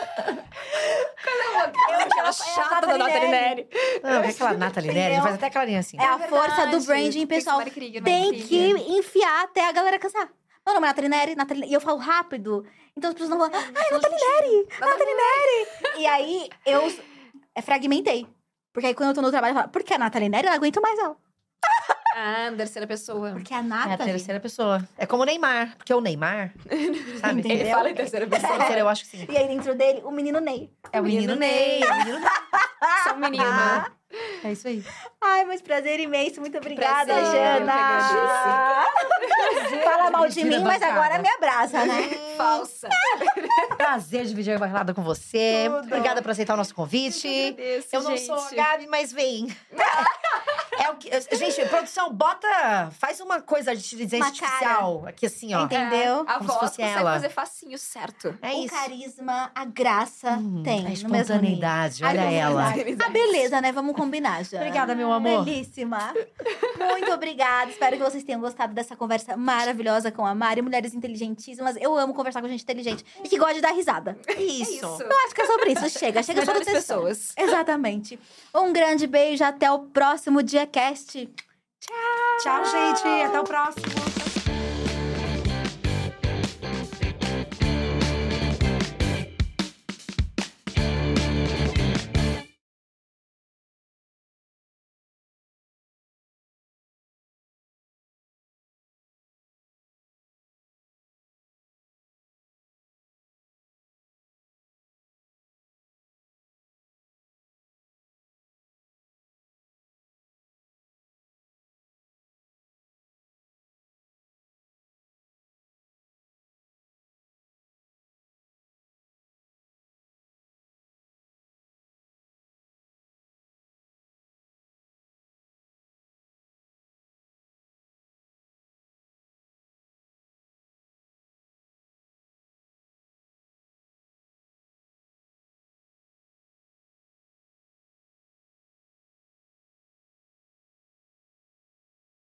Aquela chata da Nathalie Neri. Não, é aquela Nathalie Neri, faz até clarinha assim. É a força do verdade. branding, Tem que pessoal. ser Mari Krieger, Tem Mari que Krieger. enfiar até a galera cansar. Meu nome é Nathalie Neri, E eu falo rápido. Então as pessoas não falam, ai, Nathalie Neri, Nathalie Neri. E aí eu fragmentei. Porque aí quando eu tô no trabalho, eu falo, por que a Nathalie Neri? Eu não aguento mais ela. Terceira pessoa. Porque a É a Nathalie... terceira pessoa. É como o Neymar. Porque o Neymar, sabe? Entendeu? Ele fala em terceira pessoa. Terceira, eu acho que sim. E aí dentro dele, o menino Ney. É o menino Ney. É o menino Ney. Sou um menino. É isso aí. Ai, mas prazer imenso. Muito obrigada, Prazer, eu Jana. Fala mal de Dividir mim, a mas bancada. agora me abraça, né? Falsa. Prazer dividir a bancada com você. Obrigada por aceitar o nosso convite. agradeço, Eu não gente. sou a Gabi, mas vem. É o que, gente, produção, faz uma coisa de inteligência Uma artificial aqui assim, ó. Entendeu? A Como se voz fosse consegue ela. fazer facinho, certo. É O isso. carisma, a graça tem. A no mesmo nível. espontaneidade, A olha ela. espontaneidade. A beleza, né? Vamos combinar, Jana. Obrigada, meu amor. Belíssima. Muito obrigada. Espero que vocês tenham gostado dessa conversa maravilhosa com a Mari. Mulheres inteligentíssimas. Eu amo conversar com gente inteligente e que gosta de dar risada. Isso. Eu acho que é sobre isso. Chega sua Melhores proteção. pessoas. Exatamente. Um grande beijo. Até o próximo DiaCast. Tchau, gente. Até o próximo.